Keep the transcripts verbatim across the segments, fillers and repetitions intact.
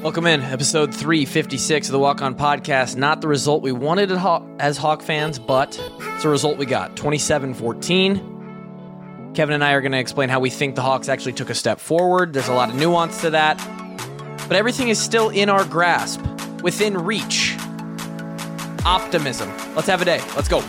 Welcome in, episode three fifty-six of the Walk On Podcast. Not the result we wanted as Hawk fans, but it's the result we got, twenty-seven fourteen. Kevin and I are going to explain how we think the Hawks actually took a step forward. There's a lot of nuance to that, but everything is still in our grasp, within reach. Optimism. Let's have a day. Let's go.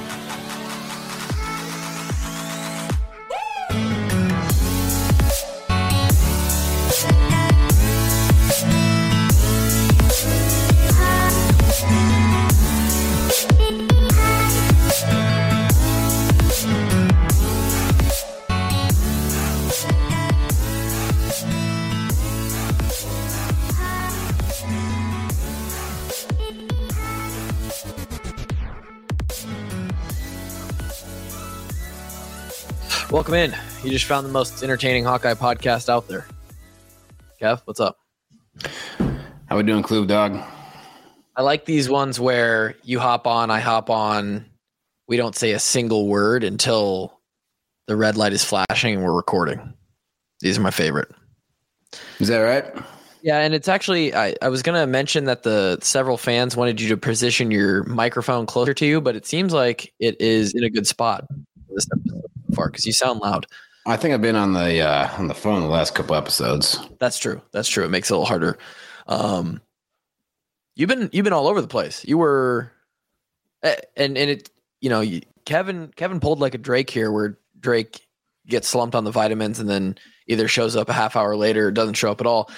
Welcome in. You just found the most entertaining Hawkeye podcast out there. Kev, what's up? How we doing, Klub Dog? I like these ones where you hop on, I hop on. We don't say a single word until the red light is flashing and we're recording. These are my favorite. Is that right? Yeah, and it's actually, I, I was going to mention that the several fans wanted you to position your microphone closer to you, but it seems like it is in a good spot for this episode so far because you sound loud. I think I've been on the uh, on the phone the last couple episodes. That's true. That's true. It makes it a little harder. Um, you've been you've been all over the place. You were, and and it you know you, Kevin Kevin pulled like a Drake here, where Drake gets slumped on the vitamins and then either shows up a half hour later or doesn't show up at all.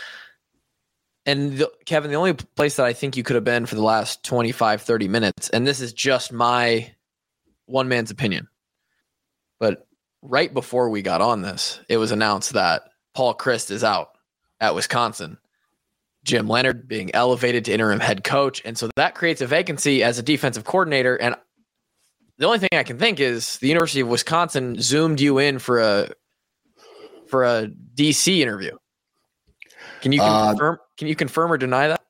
And the, Kevin, the only place that I think you could have been for the last twenty-five, thirty minutes, and this is just my one man's opinion, but right before we got on this, it was announced that Paul Chryst is out at Wisconsin. Jim Leonhard being elevated to interim head coach. And so that creates a vacancy as a defensive coordinator. And the only thing I can think is the University of Wisconsin zoomed you in for a, for a D C interview. Can you confirm, uh, can you confirm or deny that?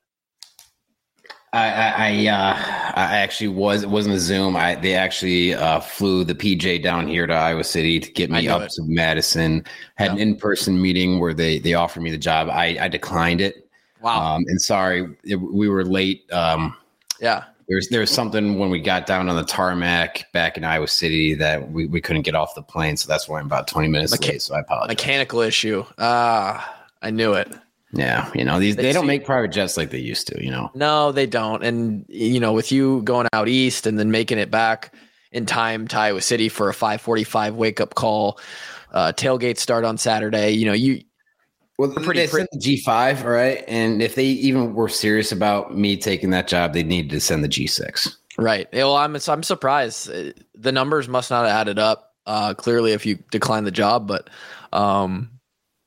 I, I, I, uh, I actually was, it wasn't a Zoom. I, they actually uh, flew the P J down here to Iowa City to get me up it. to Madison, had yeah. an in-person meeting where they, they offered me the job. I, I declined it. Wow. Um, and sorry, it, we were late. Um, yeah. There's, there was something when we got down on the tarmac back in Iowa City that we, we couldn't get off the plane. So that's why I'm about twenty minutes Mecha- late. So I apologize. Mechanical issue. Ah, I knew it. Yeah, you know, these they, they don't make private jets like they used to, you know. No, they don't. And, you know, with you going out east and then making it back in time to Iowa City for a five forty-five wake-up call, uh, tailgate start on Saturday, you know, you – Well, pretty, they sent the G five, right? And if they even were serious about me taking that job, they needed to send the G six. Right. Well, I'm, I'm surprised. The numbers must not have added up, uh, clearly, if you decline the job. But um, –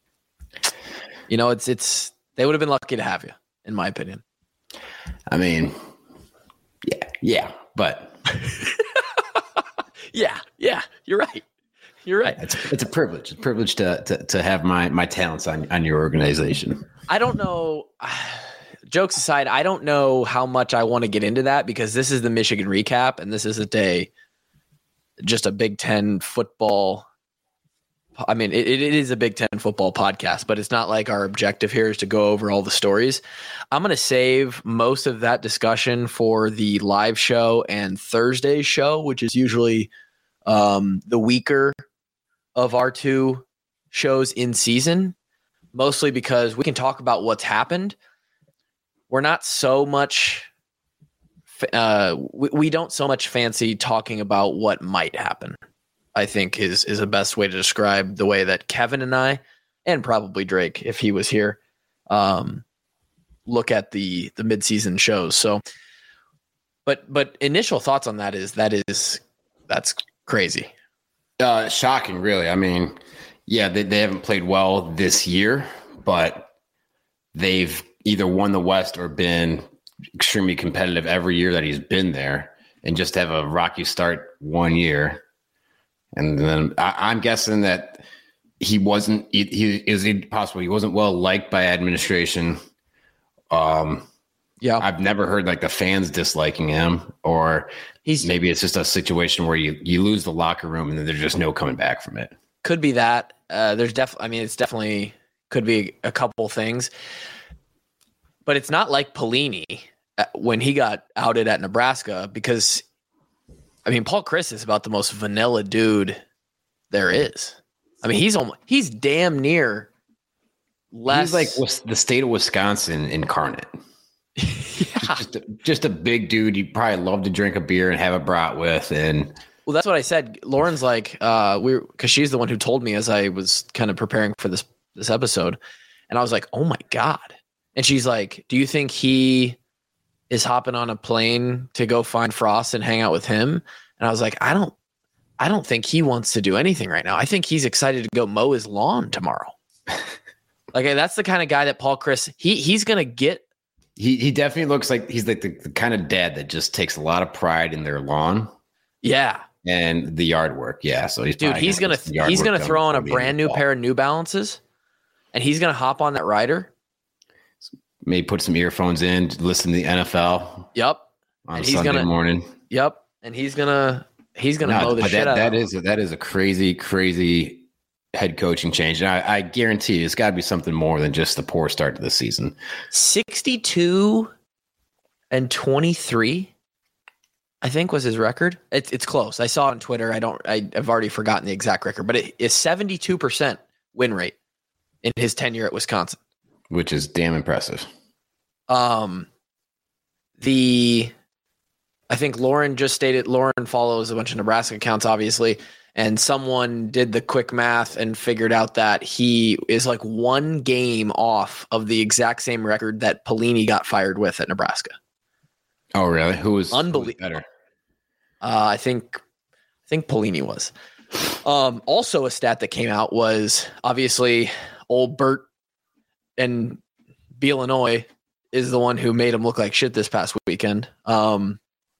You know, it's it's they would have been lucky to have you, in my opinion. I mean, yeah, yeah, but yeah, yeah, you're right. You're right. It's it's a privilege. It's a privilege to to to have my my talents on on your organization. I don't know. Jokes aside, I don't know how much I want to get into that because this is the Michigan recap, and this isn't a just a Big Ten football. I mean, it, it is a Big Ten football podcast, but it's not like our objective here is to go over all the stories. I'm going to save most of that discussion for the live show and Thursday's show, which is usually um, the weaker of our two shows in season, mostly because we can talk about what's happened. We're not so much uh, – we, we don't so much fancy talking about what might happen. I think is is the best way to describe the way that Kevin and I, and probably Drake if he was here, um, look at the the midseason shows. So, but but initial thoughts on that is that is that's crazy, uh, shocking, really. I mean, yeah, they they haven't played well this year, but they've either won the West or been extremely competitive every year that he's been there, and just have a rocky start one year. And then I, I'm guessing that he wasn't. He, he is it possible he wasn't well liked by administration. Um, yeah, I've never heard like the fans disliking him, or he's maybe it's just a situation where you you lose the locker room and then there's just no coming back from it. Could be that. Uh, there's definitely. I mean, it's definitely could be a couple things. but it's not like Pelini when he got outed at Nebraska, because I mean, Paul Chryst is about the most vanilla dude there is. I mean, he's almost, he's damn near less. He's like the state of Wisconsin incarnate. Yeah. Just a, just a big dude you probably love to drink a beer and have a brat with. And well, that's what I said. Lauren's like, uh, we because she's the one who told me as I was kind of preparing for this this episode, and I was like, oh my God. And she's like, do you think he is hopping on a plane to go find Frost and hang out with him? And I was like, I don't, I don't think he wants to do anything right now. I think he's excited to go mow his lawn tomorrow. Like, that's the kind of guy that Paul Chryst, he he's gonna get. He he definitely looks like he's like the, the kind of dad that just takes a lot of pride in their lawn. Yeah. And the yard work. Yeah. So he's dude, he's gonna he's gonna throw on a brand new pair of New Balances, and he's gonna hop on that rider. Maybe put some earphones in, listen to the N F L. Yep. On and he's Sunday gonna, morning. Yep. And he's gonna he's gonna no, mow the that, shit out. That of is that is a crazy, crazy head coaching change. And I, I guarantee you, it's got to be something more than just the poor start to the season. sixty-two and twenty-three, I think, was his record. It's it's close. I saw it on Twitter. I don't. I, I've already forgotten the exact record, but it is seventy-two percent win rate in his tenure at Wisconsin, which is damn impressive. Um, the I think Lauren just stated. Lauren follows a bunch of Nebraska accounts, obviously. And someone did the quick math and figured out that he is like one game off of the exact same record that Pelini got fired with at Nebraska. Oh, really? Who was unbelievable? Better? Uh, I think, I think Pelini was. Um, also, a stat that came out was obviously old Bert and Illinois is the one who made him look like shit this past weekend. Um,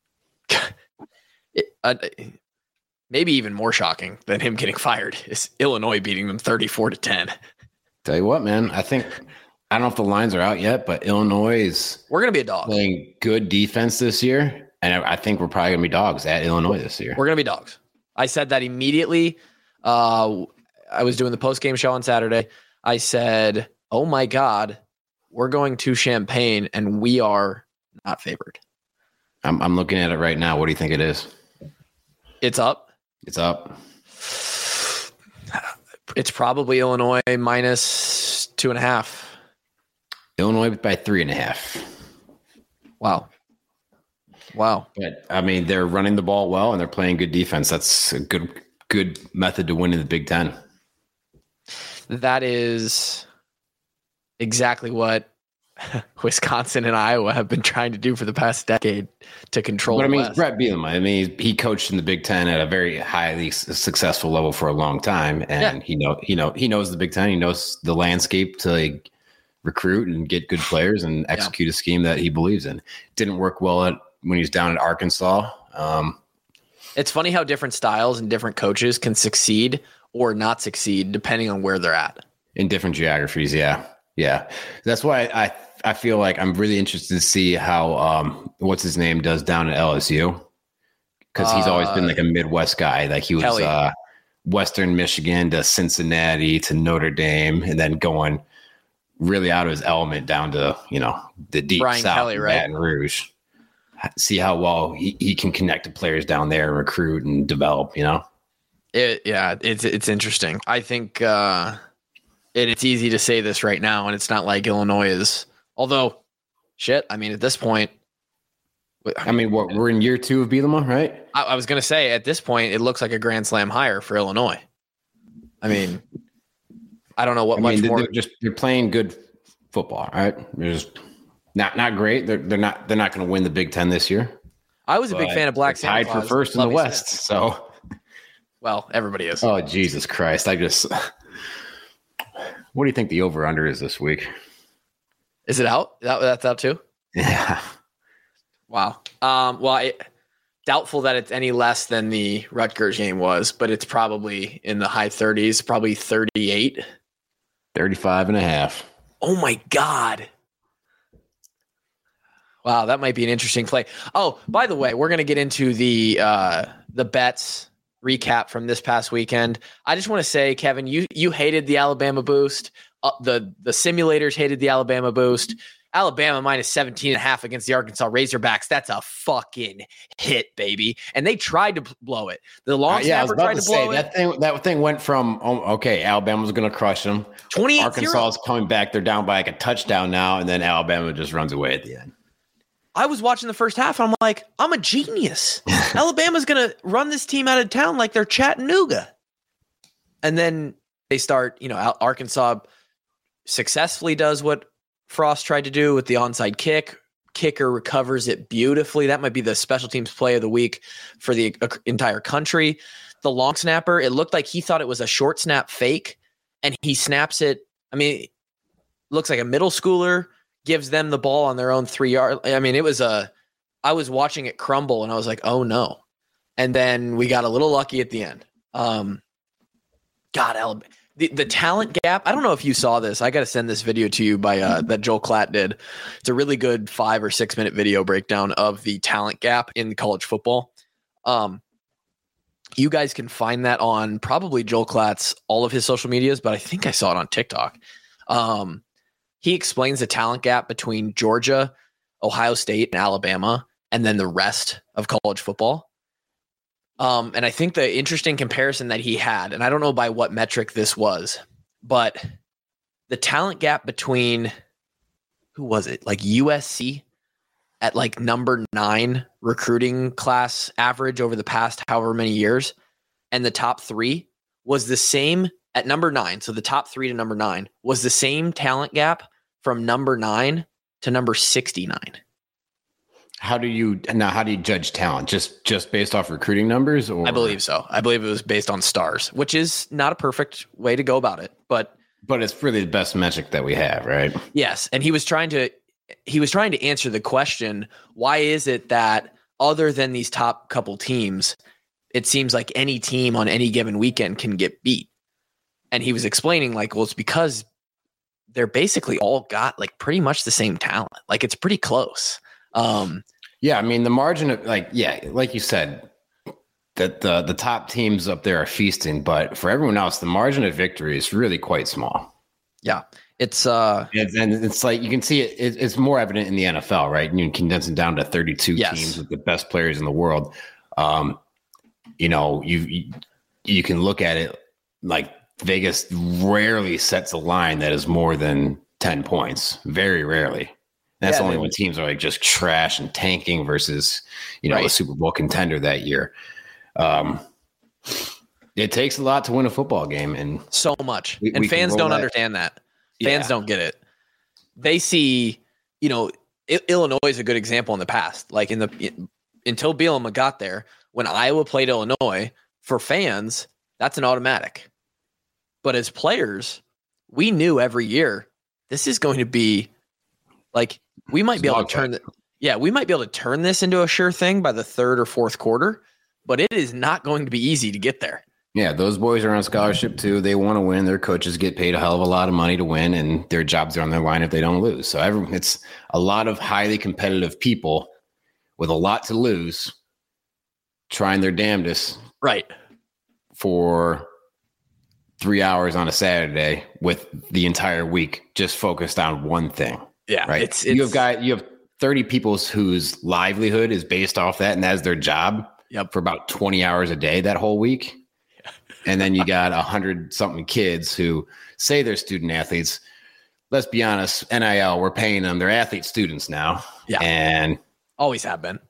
it, uh, Maybe even more shocking than him getting fired is Illinois beating them thirty-four to ten. Tell you what, man, I think, I don't know if the lines are out yet, but Illinois is we're going to be a dog. Playing good defense this year. And I think we're probably going to be dogs at Illinois this year. We're going to be dogs. I said that immediately. Uh, I was doing the post-game show on Saturday. I said, oh my God, we're going to Champaign and we are not favored. I'm, I'm looking at it right now. What do you think it is? It's up. It's up. It's probably Illinois minus two and a half. Illinois by three and a half. Wow. Wow. But, I mean, they're running the ball well and they're playing good defense. That's a good good method to win in the Big Ten. That is exactly what Wisconsin and Iowa have been trying to do for the past decade to control. But I mean, West. Brett Bielema. I mean, he coached in the Big Ten at a very highly successful level for a long time, and yeah. he know he know he knows the Big Ten. He knows the landscape to like, recruit and get good players and execute yeah. a scheme that he believes in. Didn't work well at when he was down at Arkansas. Um, it's funny how different styles and different coaches can succeed or not succeed depending on where they're at in different geographies. Yeah, yeah. That's why I. I feel like I'm really interested to see how um, what's his name does down at L S U, because he's uh, always been like a Midwest guy. Like he was uh, Western Michigan to Cincinnati to Notre Dame, and then going really out of his element down to you know the deep Brian South, Kelly, right? Baton Rouge. See how well he, he can connect to players down there and recruit and develop. You know, it, yeah, it's it's interesting. I think uh, it, it's easy to say this right now, and it's not like Illinois is. Although, shit, I mean, at this point, I mean, what, we're in year two of Bielema, right? I, I was going to say, at this point, it looks like a Grand Slam hire for Illinois. I mean, I don't know what I much mean, more. They're just they're playing good football, right? They're just not not great. They're they're not they're not going to win the Big Ten this year. I was a big fan of Black Santa Tied for first in the West, so. Well, everybody is. Oh Jesus Christ! I just. What do you think the over under is this week? Is it out? That, that's out too? Yeah. Wow. Um, well, I, doubtful that it's any less than the Rutgers game was, but it's probably in the high thirties, probably thirty-eight. thirty-five and a half. Oh, my God. Wow, that might be an interesting play. Oh, by the way, we're going to get into the uh, the bets recap from this past weekend. I just want to say, Kevin, you you hated the Alabama boost. Uh, the the simulators hated the Alabama boost. Alabama minus seventeen and a half against the Arkansas Razorbacks. That's a fucking hit, baby. And they tried to blow it. The long uh, yeah, snapper tried to, to blow say, it. That thing, that thing went from, oh, okay, Alabama's going to crush them. Arkansas is coming back. They're down by like a touchdown now, and then Alabama just runs away at the end. I was watching the first half, and I'm like, I'm a genius. Alabama's going to run this team out of town like they're Chattanooga. And then they start, you know, Arkansas successfully does what Frost tried to do with the onside kick. Kicker recovers it beautifully. That might be the special teams play of the week for the entire country. The long snapper, it looked like he thought it was a short snap fake, and he snaps it. I mean, looks like a middle schooler, gives them the ball on their own three yard. I mean, it was a, I was watching it crumble, and I was like, oh no. And then we got a little lucky at the end. Um, God, Alabama. The, the talent gap, I don't know if you saw this. I got to send this video to you by uh, that Joel Klatt did. It's a really good five or six minute video breakdown of the talent gap in college football. Um, you guys can find that on probably Joel Klatt's, all of his social medias, but I think I saw it on TikTok. Um, he explains the talent gap between Georgia, Ohio State, and Alabama, and then the rest of college football. Um, and I think the interesting comparison that he had, and I don't know by what metric this was, but the talent gap between, who was it? Like U S C at like number nine recruiting class average over the past however many years, and the top three was the same at number nine. So the top three to number nine was the same talent gap from number nine to number sixty-nine. How do you now? How do you judge talent? Just just based off recruiting numbers, or I believe so. I believe it was based on stars, which is not a perfect way to go about it, but but it's really the best metric that we have, right? Yes, and he was trying to he was trying to answer the question: why is it that other than these top couple teams, it seems like any team on any given weekend can get beat? And he was explaining, like, well, it's because they're basically all got like pretty much the same talent. Like, it's pretty close. Um, yeah, I mean, the margin of like, yeah, like you said, that the the top teams up there are feasting, but for everyone else, the margin of victory is really quite small. Yeah, it's uh, and, and it's like you can see it, it. It's more evident in the N F L, right? And you can condense it down to thirty-two yes. teams with the best players in the world. Um, you know, you, you you can look at it like Vegas rarely sets a line that is more than ten points. Very rarely. That's yeah, only when teams are like just trash and tanking versus, you know, right. a Super Bowl contender that year. Um, it takes a lot to win a football game, and so much. We, and we fans don't that. understand that. Fans yeah. don't get it. They see, you know, I- Illinois is a good example in the past. Like in the in, until Bielema got there, when Iowa played Illinois, for fans, that's an automatic. But as players, we knew every year this is going to be like. We might be able to turn the, yeah, we might be able to turn this into a sure thing by the third or fourth quarter, but it is not going to be easy to get there. Yeah, those boys are on scholarship too. They want to win. Their coaches get paid a hell of a lot of money to win, and their jobs are on their line if they don't lose. So every, it's a lot of highly competitive people with a lot to lose trying their damnedest. Right. For three hours on a Saturday with the entire week just focused on one thing. Yeah, right. It's, it's, you have got you have thirty people whose livelihood is based off that, and that's their job. Yep. For about twenty hours a day that whole week, yeah. And then you got a hundred something kids who say they're student athletes. Let's be honest, N I L, we're paying them. They're athlete students now. Yeah, and always have been.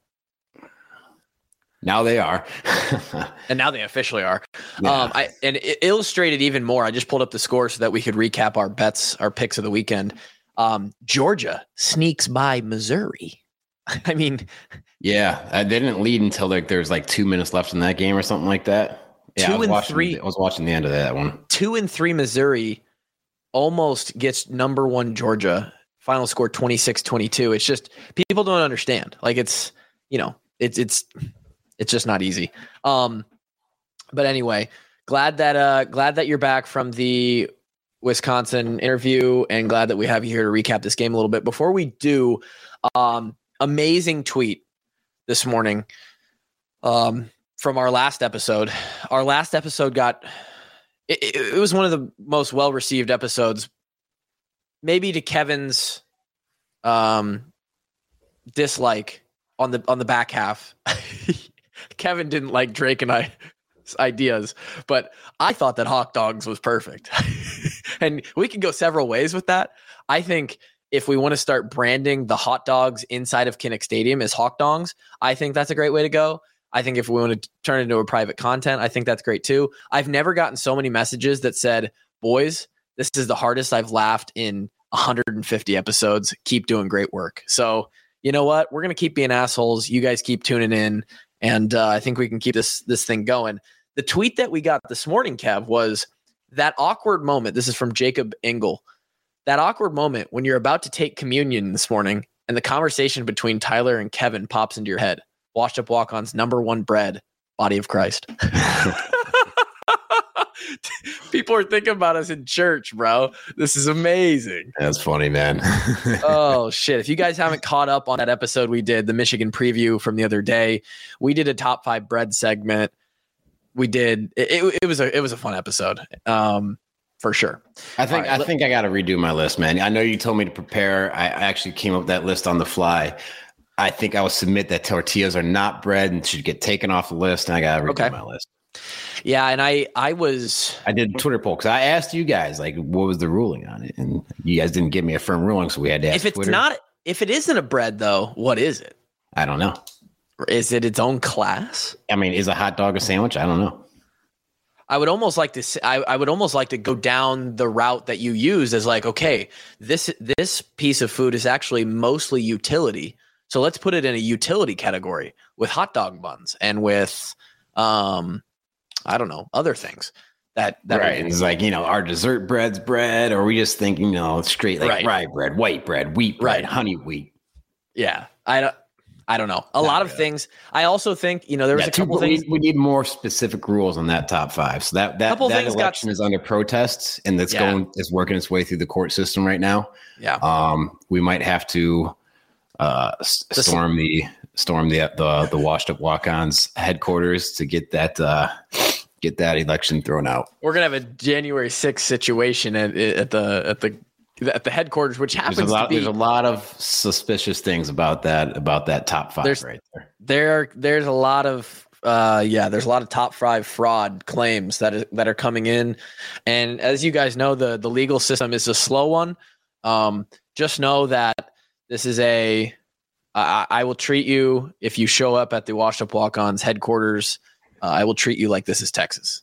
Now they are, and now they officially are. Yeah. Um, I and it illustrated even more. I just pulled up the score so that we could recap our bets, our picks of the weekend. Um, Georgia sneaks by Missouri. I mean, yeah, uh, they didn't lead until like there was like two minutes left in that game or something like that. Yeah, two I was and watching, three. I was watching the end of that one. Two and three Missouri almost gets number one Georgia. Final score twenty-six twenty-two. It's just people don't understand. Like it's you know it's it's it's just not easy. Um, but anyway, glad that uh glad that you're back from the Wisconsin interview, and glad that we have you here to recap this game a little bit. Before we do, um, amazing tweet this morning um, from our last episode. Our last episode got it, it, it was one of the most well-received episodes, maybe to Kevin's um, dislike on the on the back half. Kevin didn't like Drake and I's ideas, but I thought that hot dogs was perfect. And we can go several ways with that. I think if we want to start branding the hot dogs inside of Kinnick Stadium as hot dogs, I think that's a great way to go. I think if we want to turn it into a private content, I think that's great too. I've never gotten so many messages that said, boys, this is the hardest I've laughed in one hundred fifty episodes. Keep doing great work. So you know what? We're going to keep being assholes. You guys keep tuning in. And uh, I think we can keep this, this thing going. The tweet that we got this morning, Kev, was that awkward moment. This is from Jacob Engel. That awkward moment when you're about to take communion this morning and the conversation between Tyler and Kevin pops into your head. Washed Up Walk-On's number one bread, body of Christ. People are thinking about us in church, bro. This is amazing. That's funny, man. Oh, shit. If you guys haven't caught up on that episode we did, the Michigan preview from the other day, we did a top five bread segment. We did. It, it, it was a it was a fun episode. Um, for sure. I think right, I think I got to redo my list, man. I know you told me to prepare. I, I actually came up with that list on the fly. I think I will submit that tortillas are not bread and should get taken off the list, and I got to redo okay. my list. Yeah, and I I was I did Twitter poll because I asked you guys like what was the ruling on it, and you guys didn't give me a firm ruling, so we had to ask If it's Twitter. not, if it isn't a bread though, what is it? I don't know. Is it its own class? I mean, is a hot dog a sandwich? I don't know. I would almost like to. I, I would almost like to go down the route that you use as like, okay, this this piece of food is actually mostly utility. So let's put it in a utility category with hot dog buns and with, um, I don't know, other things that that right. And it's like, you know, our dessert bread's bread, or we just think, you know, straight like right. rye bread, white bread, wheat bread, right. honey wheat. Yeah, I don't. I don't know. A Not lot of really. things. I also think, you know, there was yeah, a couple two, things. We, we need more specific rules on that top five. So that that, couple that things election got, is under protest, and that's yeah. going is working its way through the court system right now. Yeah. Um, we might have to uh, storm the storm the the the Washed Up Walk-Ons headquarters to get that uh, get that election thrown out. We're gonna have a January sixth situation at, at the at the. at the headquarters, which happens there's a lot, to be there's a lot of suspicious things about that, about that top five there's, right there. There, there's a lot of, uh, yeah, there's a lot of top five fraud claims that is, that are coming in. And as you guys know, the, the legal system is a slow one. Um, just know that this is a, I, I will treat you, if you show up at the Washed Up Walk-Ons headquarters, uh, I will treat you like this is Texas.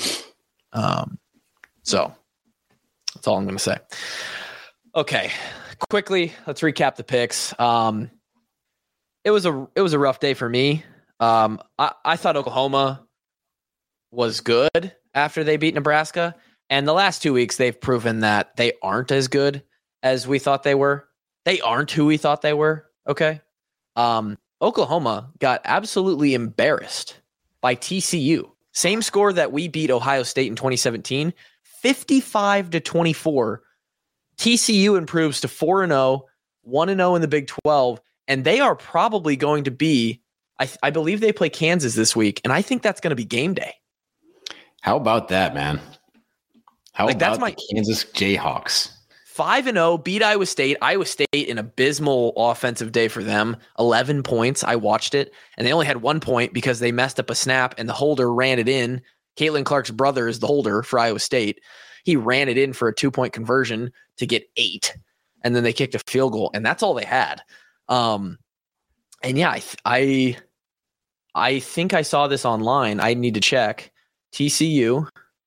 Um, so that's all I'm going to say. Okay, quickly, let's recap the picks. Um, it was a it was a rough day for me. Um, I, I thought Oklahoma was good after they beat Nebraska, and the last two weeks they've proven that they aren't as good as we thought they were. They aren't who we thought they were. Okay, um, Oklahoma got absolutely embarrassed by T C U. Same score that we beat Ohio State in twenty seventeen, fifty-five to twenty-four. T C U improves to four and oh, one and oh in the Big twelve, and they are probably going to be, I, I believe they play Kansas this week, and I think that's going to be game day. How about that, man? How like, about that's my, the Kansas Jayhawks? five and oh, beat Iowa State. Iowa State, an abysmal offensive day for them, eleven points. I watched it, and they only had one point because they messed up a snap, and the holder ran it in. Caitlin Clark's brother is the holder for Iowa State. He ran it in for a two-point conversion to get eight, and then they kicked a field goal, and that's all they had. Um, and yeah, I, th- I I think I saw this online. I need to check. T C U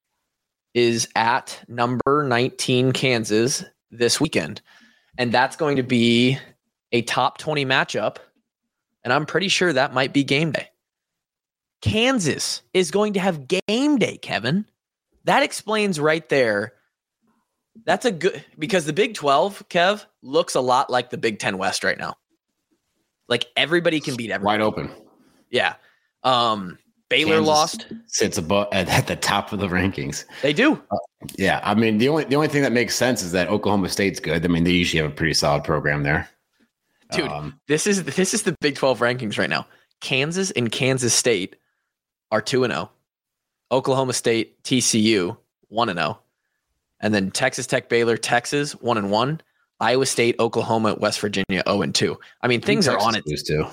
is at number nineteen Kansas this weekend, and that's going to be a top twenty matchup, and I'm pretty sure that might be game day. Kansas is going to have game day, Kevin. That explains right there. That's a good, because the Big twelve, Kev, looks a lot like the Big Ten West right now. Like everybody can beat everybody. Wide open. Yeah. Um, Baylor Kansas lost. Sits above at the top of the rankings. They do. Uh, yeah. I mean, the only the only thing that makes sense is that Oklahoma State's good. I mean, they usually have a pretty solid program there. Dude, um, this is this is the Big twelve rankings right now. Kansas and Kansas State are two and oh. Oklahoma State, T C U, one and oh. And then Texas Tech, Baylor, Texas, one and one. Iowa State, Oklahoma, West Virginia, oh and two. I mean, things are on it. Too.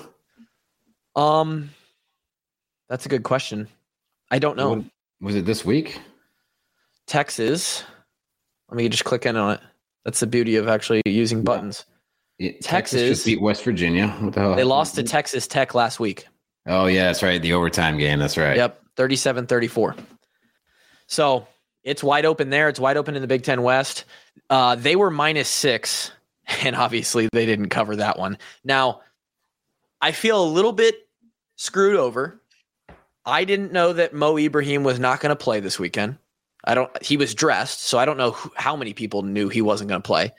Um, that's a good question. I don't know. What, was it this week? Texas. Let me just click in on it. That's the beauty of actually using buttons. Yeah, Texas, Texas just beat West Virginia. What the hell? They lost to Texas Tech last week. Oh, yeah, that's right. The overtime game. That's right. Yep, thirty-seven thirty-four. So it's wide open there. It's wide open in the Big Ten West. Uh, they were minus six, and obviously they didn't cover that one. Now, I feel a little bit screwed over. I didn't know that Mo Ibrahim was not going to play this weekend. I don't. He was dressed, so I don't know who, how many people knew he wasn't going to play.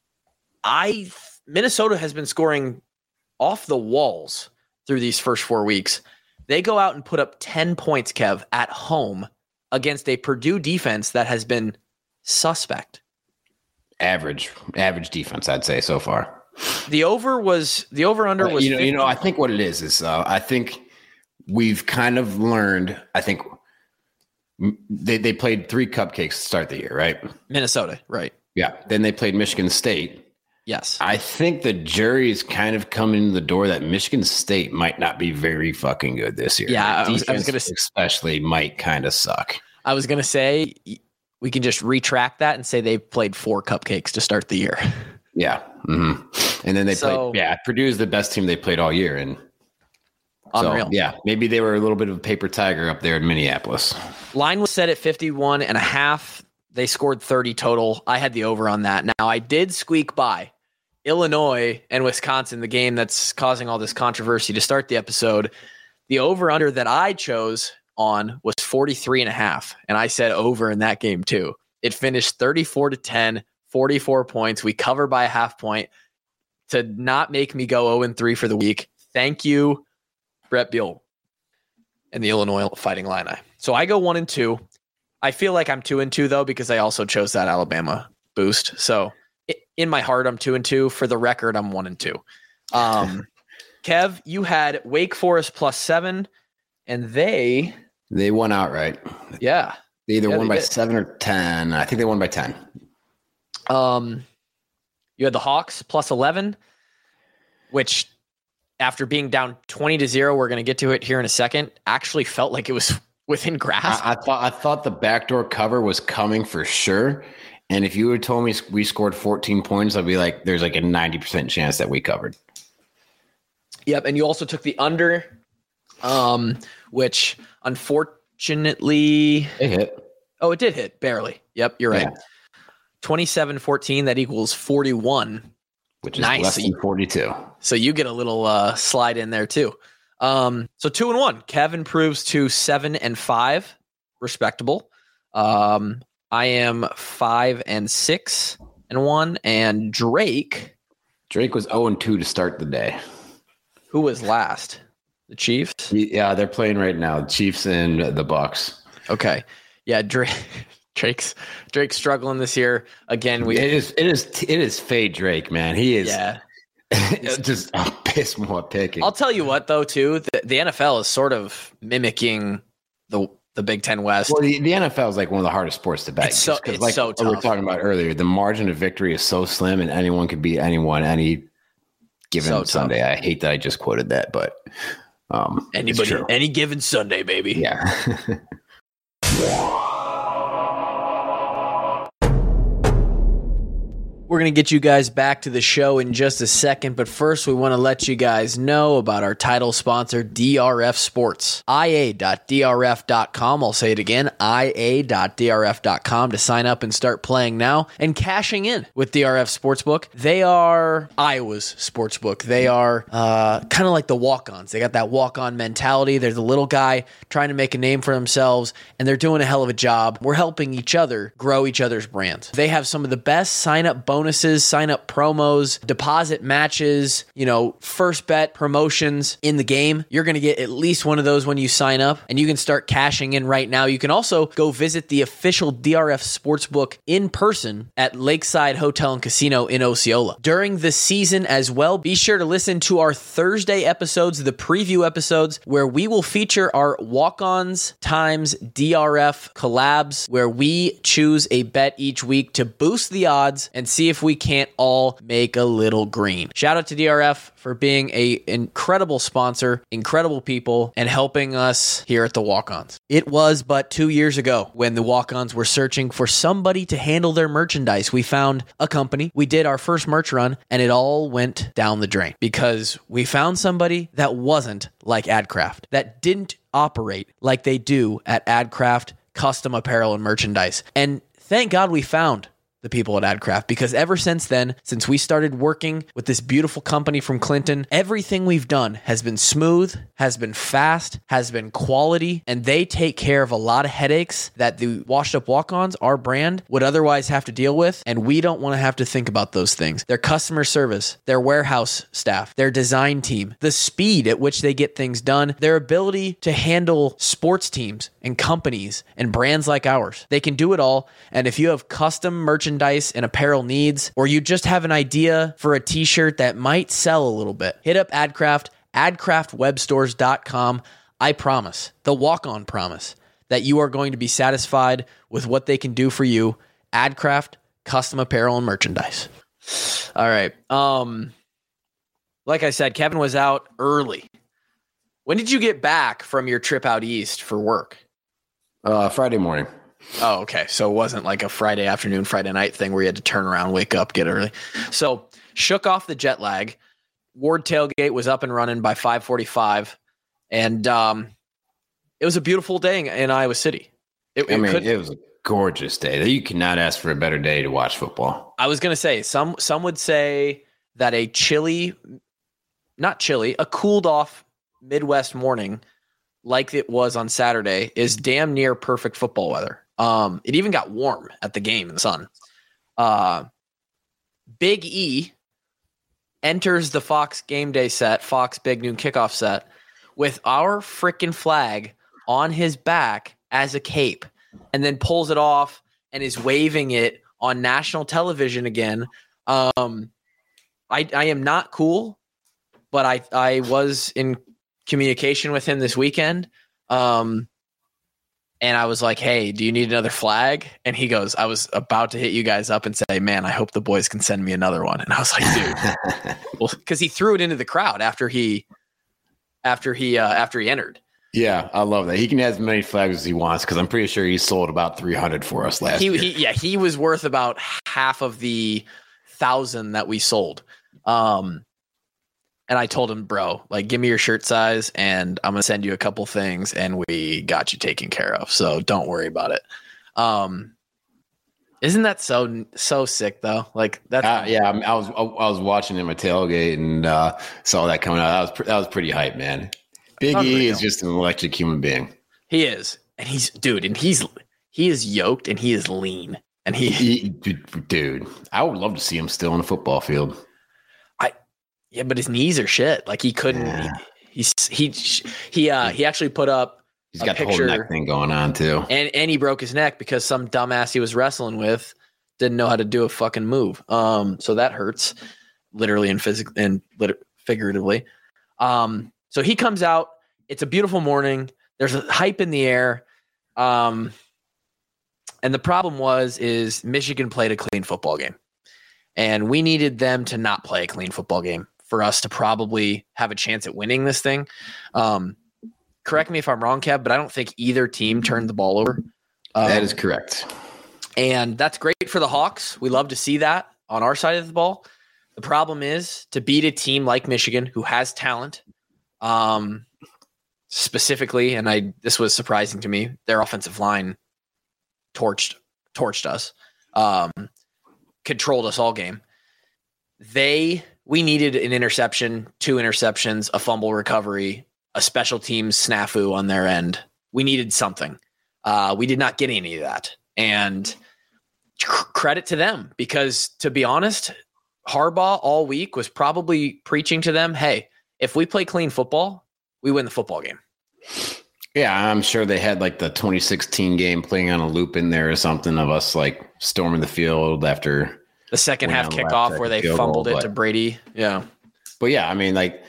I Minnesota has been scoring off the walls through these first four weeks. They go out and put up ten points, Kev, at home against a Purdue defense that has been suspect. Average, average defense, I'd say so far. The over was the over under was. You know, you know. I think what it is is uh, I think we've kind of learned. I think they they played three cupcakes to start the year, right? Minnesota, right? Yeah. Then they played Michigan State. Yes. I think the jury's kind of coming in the door that Michigan State might not be very fucking good this year. Yeah, I was, I was going to especially might kind of suck. I was going to say we can just retract that and say they played four cupcakes to start the year. Yeah. Mm-hmm. And then they so, played, yeah, Purdue's the best team they played all year. And unreal. So, yeah, maybe they were a little bit of a paper tiger up there in Minneapolis. Line was set at fifty-one and a half. They scored thirty total. I had the over on that. Now, I did squeak by Illinois and Wisconsin, the game that's causing all this controversy to start the episode. The over-under that I chose on was forty-three and a half, and I said over in that game too. It finished thirty-four to ten, forty-four points. We cover by a half point to not make me go oh and three for the week. Thank you, Brett Beal and the Illinois Fighting Illini. So I go one and two. I feel like I'm two and two though, because I also chose that Alabama boost. So in my heart, I'm two and two. For the record, I'm one and two. Um, Kev, you had Wake Forest plus seven, and they they won outright. Yeah, they either yeah, won they by did. seven or ten. I think they won by ten. Um, you had the Hawks plus eleven, which after being down twenty to zero, we're going to get to it here in a second. Actually, felt like it was within grasp. I, I thought I thought the backdoor cover was coming for sure. And if you had told me we scored fourteen points, I'd be like, there's like a ninety percent chance that we covered. Yep. And you also took the under, um, which unfortunately it hit. Oh, it did hit barely. Yep. You're right. Yeah. twenty-seven fourteen. That equals forty-one, which is nice. less than forty-two. So you get a little uh, slide in there too. Um, so two and one. Kevin improves to seven and five, respectable. Um, I am five and six and one, and Drake. Drake was zero and two to start the day. Who was last? The Chiefs. Yeah, they're playing right now. Chiefs and the Bucks. Okay, yeah, Drake. Drake's Drake's struggling this year again. We it is it is it is fade Drake, man. He is yeah. just a piss more picking. I'll tell you what though, too, the, the N F L is sort of mimicking the. The Big Ten West. Well, the, the N F L is like one of the hardest sports to bet. It's so, it's like so tough. We were talking about earlier, the margin of victory is so slim, and anyone could beat anyone any given so Sunday. I hate that I just quoted that, but um, anybody, any given Sunday, baby. Yeah. We're going to get you guys back to the show in just a second, but first we want to let you guys know about our title sponsor, D R F Sports. I A dot D R F dot com. I'll say it again, I A dot D R F dot com to sign up and start playing now and cashing in with D R F Sportsbook. They are Iowa's sportsbook. They are uh, kind of like the walk-ons. They got that walk-on mentality. They're the little guy trying to make a name for themselves, and they're doing a hell of a job. We're helping each other grow each other's brands. They have some of the best sign-up bonuses bonuses, sign up promos, deposit matches, you know, first bet promotions in the game. You're going to get at least one of those when you sign up, and you can start cashing in right now. You can also go visit the official D R F Sportsbook in person at Lakeside Hotel and Casino in Osceola. During the season as well, be sure to listen to our Thursday episodes, the preview episodes, where we will feature our walk-ons times D R F collabs, where we choose a bet each week to boost the odds and see see if we can't all make a little green. Shout out to D R F for being a incredible sponsor, incredible people, and helping us here at the Walk-Ons. It was but two years ago when the Walk-Ons were searching for somebody to handle their merchandise. We found a company, we did our first merch run, and it all went down the drain because we found somebody that wasn't like AdCraft, that didn't operate like they do at AdCraft Custom Apparel and Merchandise. And thank God we found the people at AdCraft, because ever since then, since we started working with this beautiful company from Clinton, everything we've done has been smooth, has been fast, has been quality, and they take care of a lot of headaches that the Washed Up Walk-Ons, our brand, would otherwise have to deal with, and we don't want to have to think about those things. Their customer service, their warehouse staff, their design team, the speed at which they get things done, their ability to handle sports teams and companies and brands like ours. They can do it all, and if you have custom merchandise and apparel needs, or you just have an idea for a t-shirt that might sell a little bit, hit up AdCraft, ad craft web stores dot com. I promise, the walk-on promise, that you are going to be satisfied with what they can do for you. AdCraft, custom apparel and merchandise. All right. Um, like I said, Kevin was out early. When did you get back from your trip out east for work? Uh, Friday morning. Oh, okay. So it wasn't like a Friday afternoon, Friday night thing where you had to turn around, wake up, get early. So shook off the jet lag. Ward Tailgate was up and running by five forty-five. And um, it was a beautiful day in, in Iowa City. It, I it mean, could, it was a gorgeous day. You cannot ask for a better day to watch football. I was going to say, some some would say that a chilly, not chilly, a cooled off Midwest morning like it was on Saturday is damn near perfect football weather. Um, it even got warm at the game in the sun. Uh, Big E enters the Fox game day set, Fox Big Noon kickoff set, with our freaking flag on his back as a cape, and then pulls it off and is waving it on national television again. Um, I, I am not cool, but I, I was in communication with him this weekend. Um, and I was like, hey, do you need another flag? And he goes, I was about to hit you guys up and say, man, I hope the boys can send me another one. And I was like, dude, well, cause he threw it into the crowd after he, after he, uh, after he entered. Yeah, I love that. He can have as many flags as he wants, because I'm pretty sure he sold about three hundred for us last he, year. He, yeah, he was worth about half of the thousand that we sold. Um, and I told him, bro, like, give me your shirt size, and I'm gonna send you a couple things, and we got you taken care of. So don't worry about it. Um, isn't that so so sick though? Like that's uh, yeah. I, mean, I was I, I was watching him at tailgate and uh, saw that coming out. That was pre- that was pretty hype, man. Big E is just an electric human being. He is, and he's dude, and he's he is yoked, and he is lean, and he, he dude. I would love to see him still on the football field. I yeah, but his knees are shit. Like he couldn't. Yeah. He, he he he uh he actually put up. He's got picture, the whole neck thing going on too, and and he broke his neck because some dumbass he was wrestling with didn't know how to do a fucking move. Um, so that hurts, literally and physically and lit- figuratively. Um. So he comes out. It's a beautiful morning. There's a hype in the air. Um, and the problem was, is Michigan played a clean football game. And we needed them to not play a clean football game for us to probably have a chance at winning this thing. Um, correct me if I'm wrong, Kev, but I don't think either team turned the ball over. Um, that is correct. And that's great for the Hawks. We love to see that on our side of the ball. The problem is to beat a team like Michigan who has talent. Um, specifically, and I this was surprising to me, their offensive line torched torched us, um, controlled us all game. They we needed an interception, two interceptions, a fumble recovery, a special teams snafu on their end. We needed something. Uh, we did not get any of that, and credit to them, because to be honest, Harbaugh all week was probably preaching to them, hey, if we play clean football, we win the football game. Yeah, I'm sure they had like the twenty sixteen game playing on a loop in there or something of us like storming the field after the second half kickoff where they fumbled goal, it but, to Brady. Yeah. But yeah, I mean, like,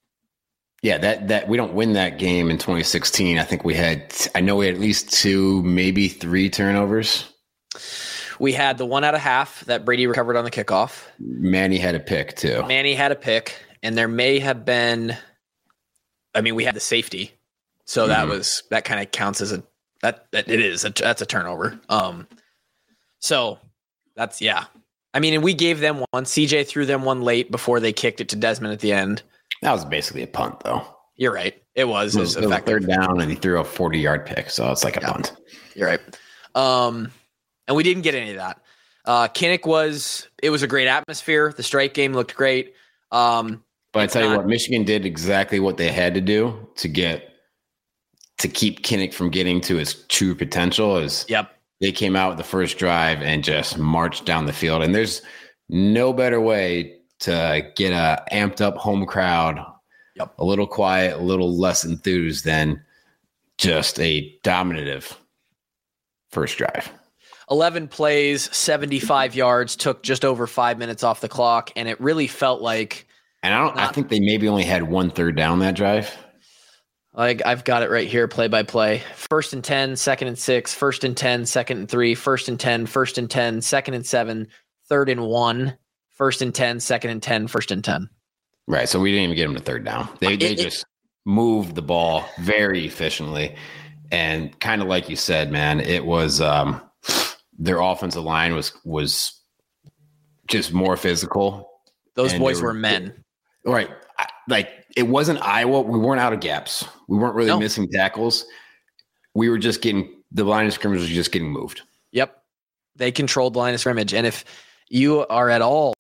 yeah, that, that we don't win that game in twenty sixteen. I think we had, I know we had at least two, maybe three turnovers. We had the one out of half that Brady recovered on the kickoff. Manny had a pick too. Manny had a pick, and there may have been, I mean, we had the safety. So mm-hmm. that was, that kind of counts as a, that, that it is, a, that's a turnover. Um, so that's, yeah. I mean, and we gave them one. C J threw them one late before they kicked it to Desmond at the end. That was basically a punt, though. You're right. It was. It was, it was third down, and he threw a forty-yard pick, so it's like a yeah. punt. You're right. Um, and we didn't get any of that. Uh, Kinnick was – it was a great atmosphere. The strike game looked great. Um, but I tell not, you what, Michigan did exactly what they had to do to get – to keep Kinnick from getting to his true potential is yep. they came out with the first drive and just marched down the field. And there's no better way to get a amped up home crowd – Yep. A little quiet, a little less enthused than just a dominative first drive. eleven plays, seventy-five yards, took just over five minutes off the clock, and it really felt like. And I don't. Not, I think they maybe only had one third down that drive. Like I've got it right here, play by play. First and ten, second and six, first and ten, second and three, first and ten, first and ten, second and seven, third and one, first and ten, second and ten, first and ten. Right, so we didn't even get them to third down. They they it, just moved the ball very efficiently, and kind of like you said, man, it was um, their offensive line was was just more physical. Those boys were, were men, right? Like it wasn't Iowa. We weren't out of gaps. We weren't really no. missing tackles. We were just getting the line of scrimmage was just getting moved. Yep, they controlled the line of scrimmage, and if you are at all,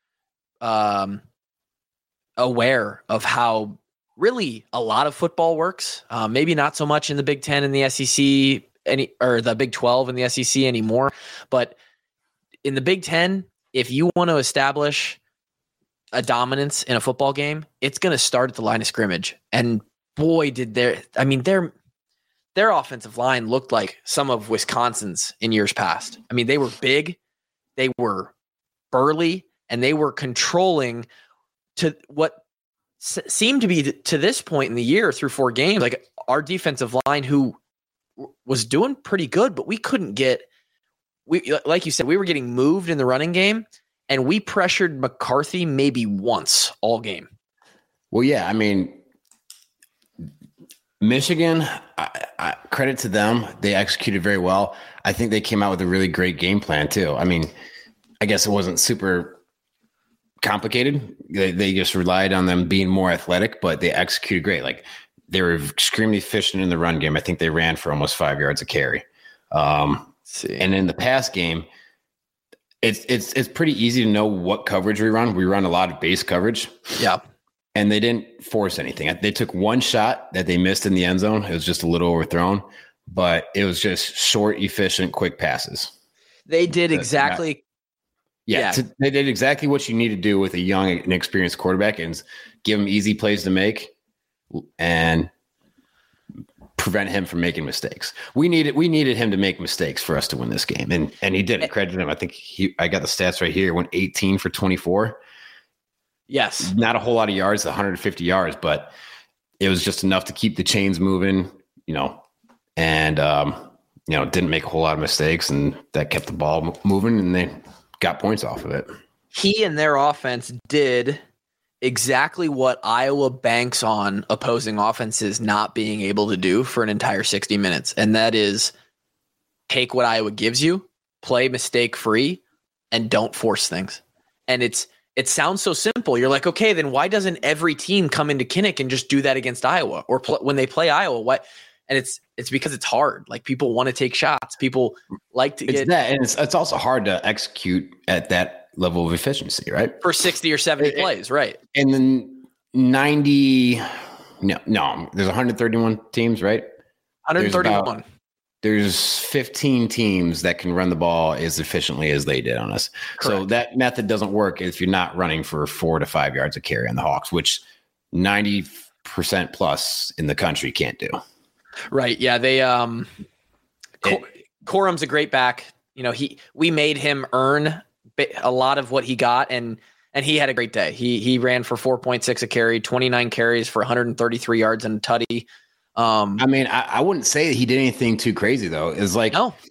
um. aware of how really a lot of football works. Uh, maybe not so much in the Big Ten and the S E C any or the Big twelve and the S E C anymore, but in the Big Ten, if you want to establish a dominance in a football game, it's going to start at the line of scrimmage. And boy, did their, I mean, their, their offensive line looked like some of Wisconsin's in years past. I mean, they were big, they were burly, and they were controlling to what s- seemed to be th- to this point in the year through four games, like our defensive line who w- was doing pretty good, but we couldn't get, we, like you said, we were getting moved in the running game and we pressured McCarthy maybe once all game. Well, yeah, I mean, Michigan, I, I, credit to them. They executed very well. I think they came out with a really great game plan too. I mean, I guess it wasn't super complicated. They, they just relied on them being more athletic, but they executed great. Like they were extremely efficient in the run game. I think they ran for almost five yards a carry. Um, see. And in the pass game, it's it's it's pretty easy to know what coverage we run. We run a lot of base coverage. Yeah. And they didn't force anything. They took one shot that they missed in the end zone. It was just a little overthrown, but it was just short, efficient, quick passes. They did exactly. Yeah, yeah. To, they did exactly what you need to do with a young and experienced quarterback, and give him easy plays to make and prevent him from making mistakes. We needed we needed him to make mistakes for us to win this game, and and he did. Credit him. I think he. I got the stats right here. Went eighteen for twenty-four. Yes, not a whole lot of yards, one hundred fifty yards, but it was just enough to keep the chains moving. You know, and um, you know, didn't make a whole lot of mistakes, and that kept the ball moving, and they got points off of it. He and their offense did exactly what Iowa banks on opposing offenses not being able to do for an entire sixty minutes. And that is take what Iowa gives you, play mistake free, and don't force things. And it's, it sounds so simple. You're like, okay, then why doesn't every team come into Kinnick and just do that against Iowa or pl- when they play Iowa? What? And it's, it's because it's hard. Like people want to take shots. People like to it's get that. And it's, it's also hard to execute at that level of efficiency, right? For sixty or seventy it, plays, right? And then ninety, no, no, there's one hundred thirty-one teams, right? one hundred thirty-one. There's, about, there's fifteen teams that can run the ball as efficiently as they did on us. Correct. So that method doesn't work if you're not running for four to five yards of carry on the Hawks, which ninety percent plus in the country can't do. Right. Yeah. They, um, Cor- Corum's a great back. You know, he, we made him earn a lot of what he got, and, and he had a great day. He, he ran for four point six a carry, twenty-nine carries for one hundred thirty-three yards and a tutty. Um, I mean, I, I wouldn't say that he did anything too crazy though. It's like, no.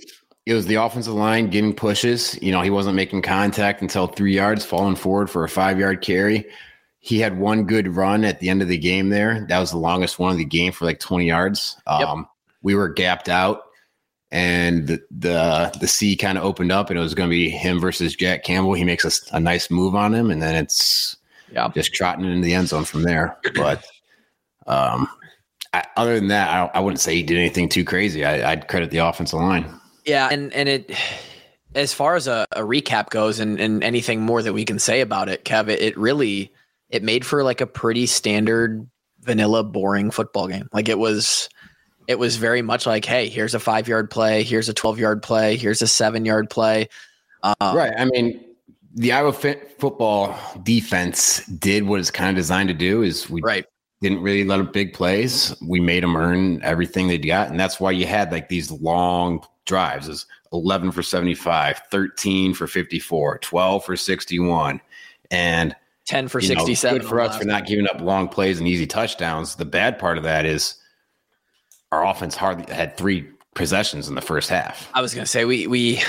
it was the offensive line getting pushes. You know, he wasn't making contact until three yards, falling forward for a five yard carry. He had one good run at the end of the game there. That was the longest one of the game for like twenty yards. Yep. Um, we were gapped out, and the the, the C kind of opened up, and it was going to be him versus Jack Campbell. He makes a, a nice move on him, and then it's yeah. just trotting into the end zone from there. But um, I, other than that, I, I wouldn't say he did anything too crazy. I, I'd credit the offensive line. Yeah, and, and it as far as a, a recap goes and, and anything more that we can say about it, Kev, it, it really – it made for like a pretty standard vanilla boring football game. Like it was, it was very much like, hey, here's a five yard play. Here's a twelve yard play. Here's a seven yard play. Um, right. I mean, the Iowa fit football defense did what it's kind of designed to do is we right. didn't really let up big plays. We made them earn everything they got. And that's why you had like these long drives is eleven for seventy-five, thirteen for fifty-four, twelve for sixty-one. And ten for you know, sixty-seven. Good for us for not giving up long plays and easy touchdowns. The bad part of that is our offense hardly had three possessions in the first half. I was going to say we we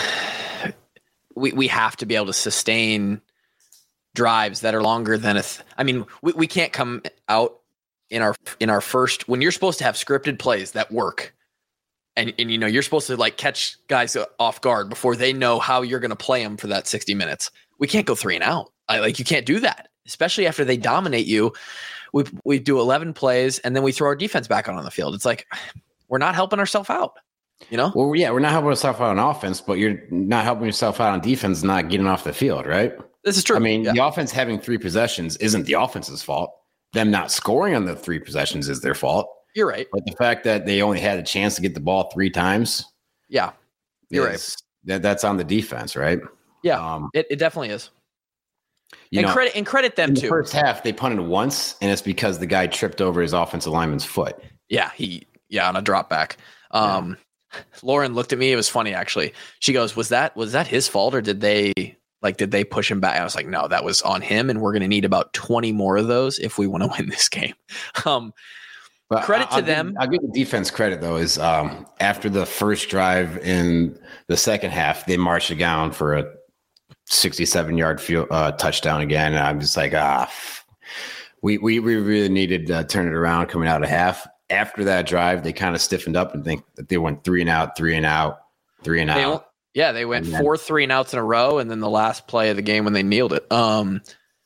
we we have to be able to sustain drives that are longer than a. Th- I mean, we, we can't come out in our in our first when you're supposed to have scripted plays that work, and and you know you're supposed to like catch guys off guard before they know how you're going to play them for that sixty minutes. We can't go three and out. I, like you can't do that, especially after they dominate you. We we do eleven plays and then we throw our defense back out on the field. It's like we're not helping ourselves out, you know? Well, yeah, we're not helping ourselves out on offense, but you're not helping yourself out on defense, not getting off the field, right? This is true. I mean, yeah. the offense having three possessions isn't the offense's fault. Them not scoring on the three possessions is their fault. You're right. But the fact that they only had a chance to get the ball three times, yeah, you're is, right. That that's on the defense, right? Yeah, um, it, it definitely is. You and know, credit and credit them in too. The first half, they punted once, and it's because the guy tripped over his offensive lineman's foot. Yeah, he yeah on a drop back. Um, yeah. Lauren looked at me. It was funny actually. She goes, "Was that was that his fault, or did they like did they push him back?" I was like, "No, that was on him, and we're going to need about twenty more of those if we want to win this game." Um, but credit I'll to them. Give, I'll give the defense credit though. Is um, after the first drive in the second half, they marched it down for a sixty-seven yard field uh, touchdown again. And I'm just like, ah, we we we really needed to turn it around coming out of half. After that drive, they kind of stiffened up and think that they went three and out, three and out, three and they, out. Yeah, they went then, four three and outs in a row, and then the last play of the game when they kneeled it. Um,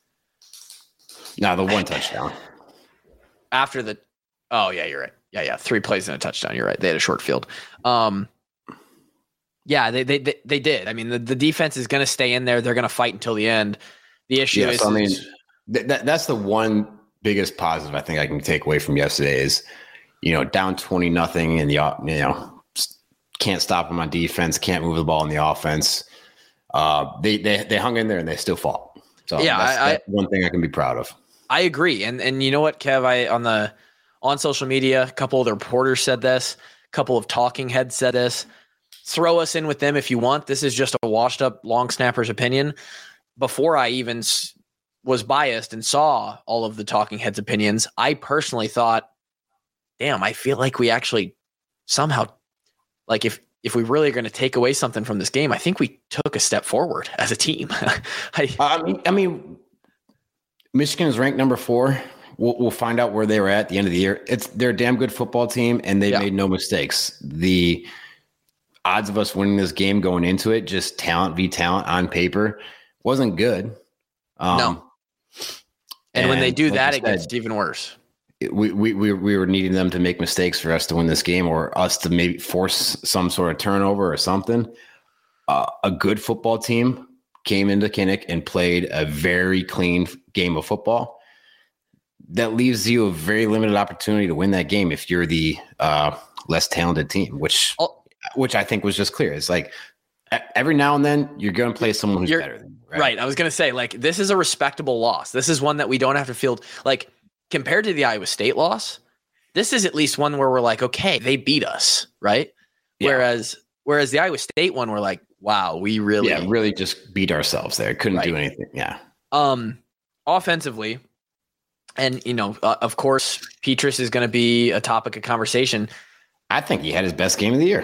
no, the one touchdown after the. Oh yeah, you're right. Yeah, yeah, three plays and a touchdown. You're right. They had a short field. Um, Yeah, they, they they they did. I mean, the, the defense is going to stay in there. They're going to fight until the end. The issue yes, is, I mean, th- that that's the one biggest positive I think I can take away from yesterday is, you know, down twenty nothing, and the you know can't stop them on defense, can't move the ball in the offense. Uh, they they they hung in there and they still fought. So yeah, that's, I, that's one thing I can be proud of. I agree, and and you know what, Kev, I on the on social media, a couple of the reporters said this, a couple of talking heads said this. Throw us in with them if you want. This is just a washed up long snapper's opinion. Before I even s- was biased and saw all of the talking heads' opinions, I personally thought, damn, I feel like we actually somehow, like if, if we really are going to take away something from this game, I think we took a step forward as a team. I, I mean, I mean, Michigan is ranked number four. We'll, we'll find out where they were at the end of the year. It's they're a damn good football team, and they yeah. made no mistakes. The odds of us winning this game going into it, just talent v talent on paper, wasn't good. Um, no. And, and when they do like that, said, it gets even worse. We, we we we were needing them to make mistakes for us to win this game, or us to maybe force some sort of turnover or something. Uh, a good football team came into Kinnick and played a very clean game of football. That leaves you a very limited opportunity to win that game if you're the uh, less talented team, which I'll, which I think was just clear. It's like every now and then you're going to play someone who's better than you. Right? right. I was going to say, like, this is a respectable loss. This is one that we don't have to feel like compared to the Iowa State loss. This is at least one where we're like, okay, they beat us, right? Yeah. Whereas whereas the Iowa State one, we're like, wow, we really, yeah, really just beat ourselves there. Couldn't right. do anything. Yeah. Um, offensively. And, you know, uh, of course, Petrus is going to be a topic of conversation. I think he had his best game of the year.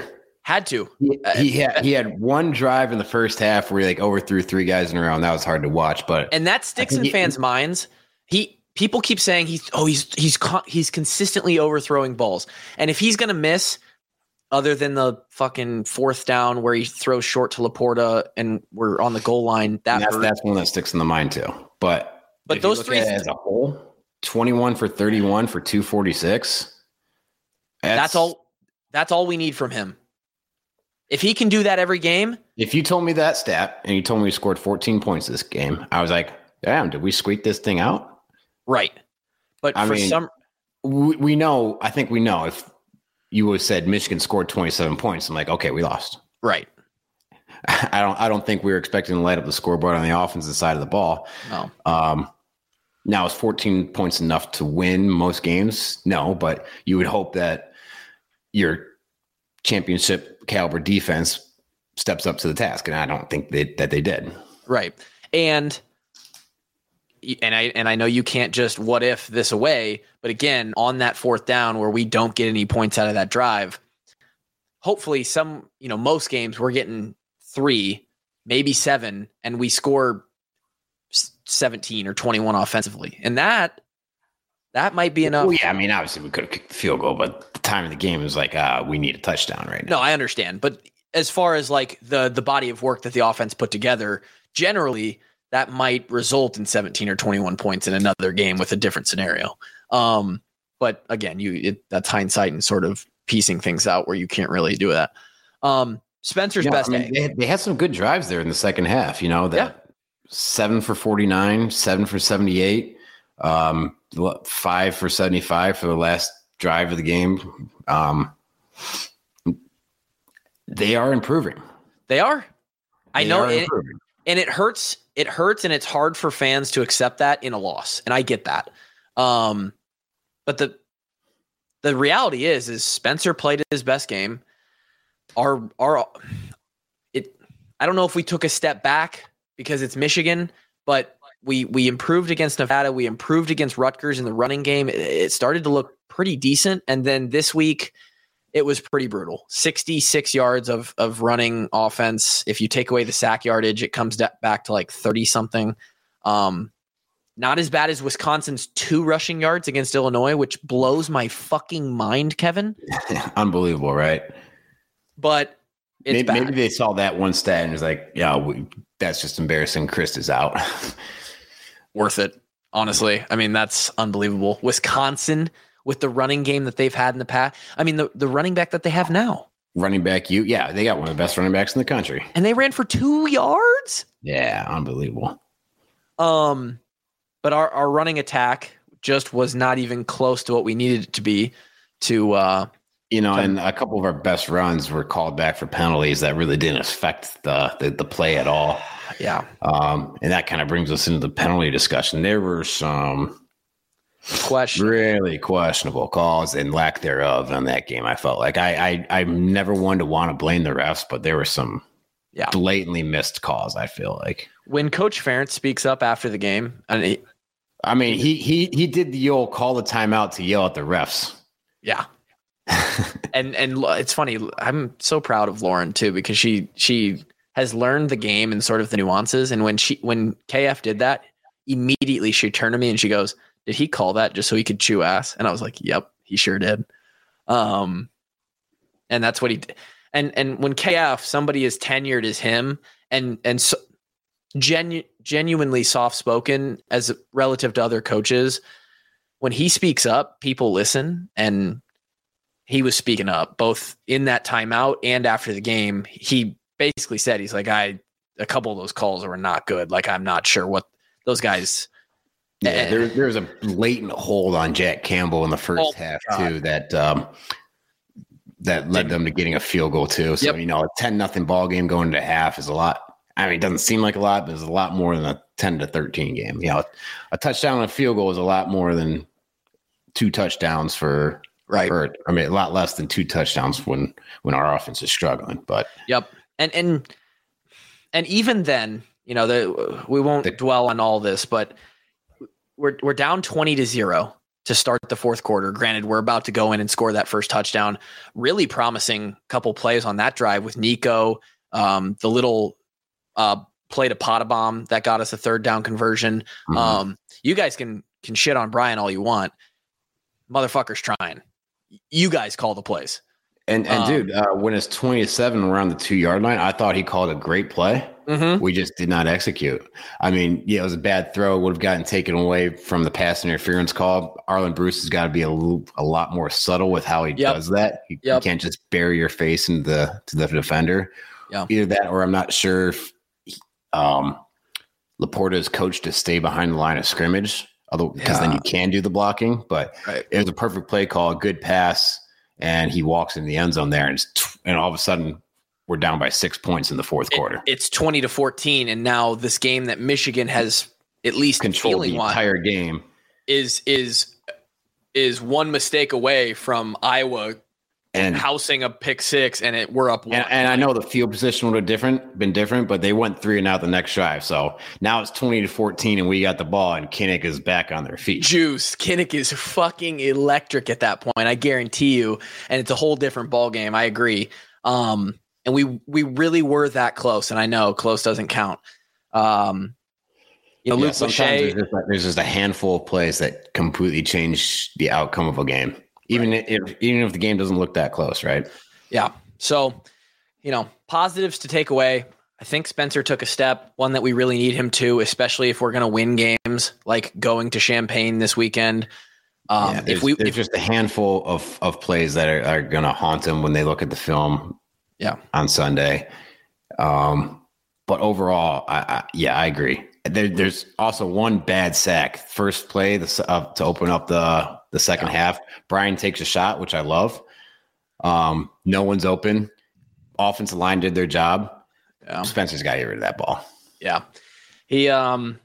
Had to. He, he had he had one drive in the first half where he like overthrew three guys in a row, and that was hard to watch. But and that sticks in he, fans' minds. He people keep saying he's oh he's he's he's consistently overthrowing balls, and if he's gonna miss, other than the fucking fourth down where he throws short to Laporta and we're on the goal line, that that's, that's one that sticks in the mind too. But but those three as a whole, twenty-one for thirty-one for two forty-six. That's, that's all. That's all we need from him. If he can do that every game. If you told me that stat and you told me he scored fourteen points this game, I was like, damn, did we squeak this thing out? Right. But I for mean, some, we, we know, I think we know if you would have said Michigan scored twenty-seven points, I'm like, okay, we lost. Right. I don't, I don't think we were expecting to light up the scoreboard on the offensive side of the ball. No. Um, now is fourteen points enough to win most games? No, but you would hope that your championship caliber defense steps up to the task, and I don't think they, that they did. Right. And and I and I know you can't just what if this away, but again, on that fourth down where we don't get any points out of that drive, hopefully some, you know, most games we're getting three, maybe seven, and we score seventeen or twenty-one offensively. And that that might be enough. Well, yeah, I mean, obviously we could have kicked the field goal, but the time of the game was like, uh, we need a touchdown right now. No, I understand. But as far as like the the body of work that the offense put together, generally that might result in seventeen or twenty-one points in another game with a different scenario. Um, but again, you it, that's hindsight and sort of piecing things out where you can't really do that. Um, Spencer's yeah, best I mean, day. They had, they had some good drives there in the second half. You know that Yeah. seven for forty-nine, seven for seventy-eight, um, five for seventy-five for the last drive of the game. Um, they are improving. They are. I They know are it, improving. and it hurts. It hurts, and it's hard for fans to accept that in a loss, and I get that. Um, but the the reality is, is Spencer played his best game. Our our it. I don't know if we took a step back because it's Michigan, but we we improved against Nevada. We improved against Rutgers in the running game. It, it started to look pretty decent, and then this week it was pretty brutal. sixty-six yards of of running offense. If you take away the sack yardage, it comes back to like thirty something. Um, not as bad as Wisconsin's two rushing yards against Illinois, which blows my fucking mind, Kevin. Unbelievable, right? But it's maybe, bad. maybe they saw that one stat and was like, yeah, we, that's just embarrassing. Chris is out. Worth it, honestly. I mean, that's unbelievable. Wisconsin with the running game that they've had in the past. I mean, the, the running back that they have now. Running back, you, yeah, they got one of the best running backs in the country. And they ran for two yards? Yeah, unbelievable. Um, but our, our running attack just was not even close to what we needed it to be to, uh, you know, and a couple of our best runs were called back for penalties that really didn't affect the the, the play at all. Yeah. Um, and that kind of brings us into the penalty discussion. There were some Question. really questionable calls and lack thereof on that game. I felt like I, I I'm never one to want to blame the refs, but there were some yeah. blatantly missed calls. I feel like when Coach Ferentz speaks up after the game, and he, I mean, he he he did the old call the timeout to yell at the refs. Yeah. and and it's funny. I'm so proud of Lauren too, because she she has learned the game and sort of the nuances. And when she when K F did that, immediately she turned to me and she goes, "Did he call that just so he could chew ass?" And I was like, "Yep, he sure did." Um, and that's what he did. And and when K F, somebody as tenured as him, and and so genu- genuinely soft spoken as relative to other coaches, when he speaks up, people listen. And he was speaking up both in that timeout and after the game. He basically said, he's like, I, a couple of those calls were not good. Like, I'm not sure what those guys. Yeah, there, there's a blatant hold on Jack Campbell in the first oh, half God. too, that, um, that led them to getting a field goal too. So, yep. you know, a ten nothing ball game going into half is a lot. I mean, it doesn't seem like a lot, but it's a lot more than a ten to thirteen game. You know, a touchdown and a field goal is a lot more than two touchdowns for, Right. For, I mean, a lot less than two touchdowns when when our offense is struggling. But yep, and and and even then, you know, the, we won't the, dwell on all this, but we're we're down twenty to zero. to start the fourth quarter. Granted, we're about to go in and score that first touchdown. Really promising couple plays on that drive with Nico. Um, the little uh, play to Potabom that got us a third down conversion. Mm-hmm. Um, you guys can can shit on Brian all you want. Motherfucker's trying. You guys call the plays. And and um, dude, uh, when it's twenty to seven around the two yard line, I thought he called a great play. Mm-hmm. We just did not execute. I mean, yeah, it was a bad throw. Would have gotten taken away from the pass interference call. Arlen Bruce has got to be a, little, a lot more subtle with how he yep. does that. He, yep. he can't just bury your face into the to the defender. Yeah. Either that, or I'm not sure if um, Laporta is coached to stay behind the line of scrimmage, although because yeah. then you can do the blocking. But right. it was a perfect play call, a good pass, and he walks in the end zone there, and it's, and all of a sudden we're down by six points in the fourth it, quarter. It's twenty to fourteen, and now this game that Michigan has at least controlled the entire game is is is one mistake away from Iowa and housing a pick six, and it we're up one. And, and I know the field position would have different been different, but they went three and out the next drive. So now it's twenty to fourteen, and we got the ball, and Kinnick is back on their feet. Juice Kinnick is fucking electric at that point. I guarantee you, and it's a whole different ball game. I agree. Um, and we we really were that close, and I know close doesn't count. Um, you know, yeah, Luke sometimes Lachey, there's just, like, there's just a handful of plays that completely change the outcome of a game. Even right. if even if the game doesn't look that close, right? Yeah. So, you know, positives to take away. I think Spencer took a step, one that we really need him to, especially if we're going to win games, like going to Champaign this weekend. Um, yeah, if we, there's if, just a handful of of plays that are, are going to haunt them when they look at the film. Yeah. On Sunday. Um, but overall, I, I, yeah, I agree. There, there's also one bad sack. First play the, uh, to open up the the second yeah. half. Brian takes a shot, which I love. Um, no one's open. Offensive line did their job. Yeah. Spencer's got to get rid of that ball. Yeah. He, um,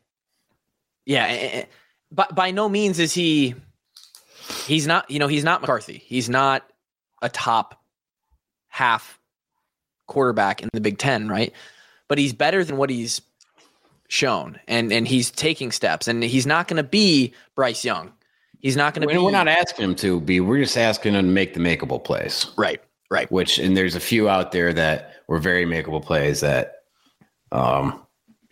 yeah, but by no means is he, he's not, you know, he's not McCarthy. He's not a top half quarterback in the Big Ten, right? But he's better than what he's shown, and and he's taking steps, and he's not going to be Bryce Young. He's not going to be. We're not asking him to be. We're just asking him to make the makeable plays. Right, right. Which, and there's a few out there that were very makeable plays that um,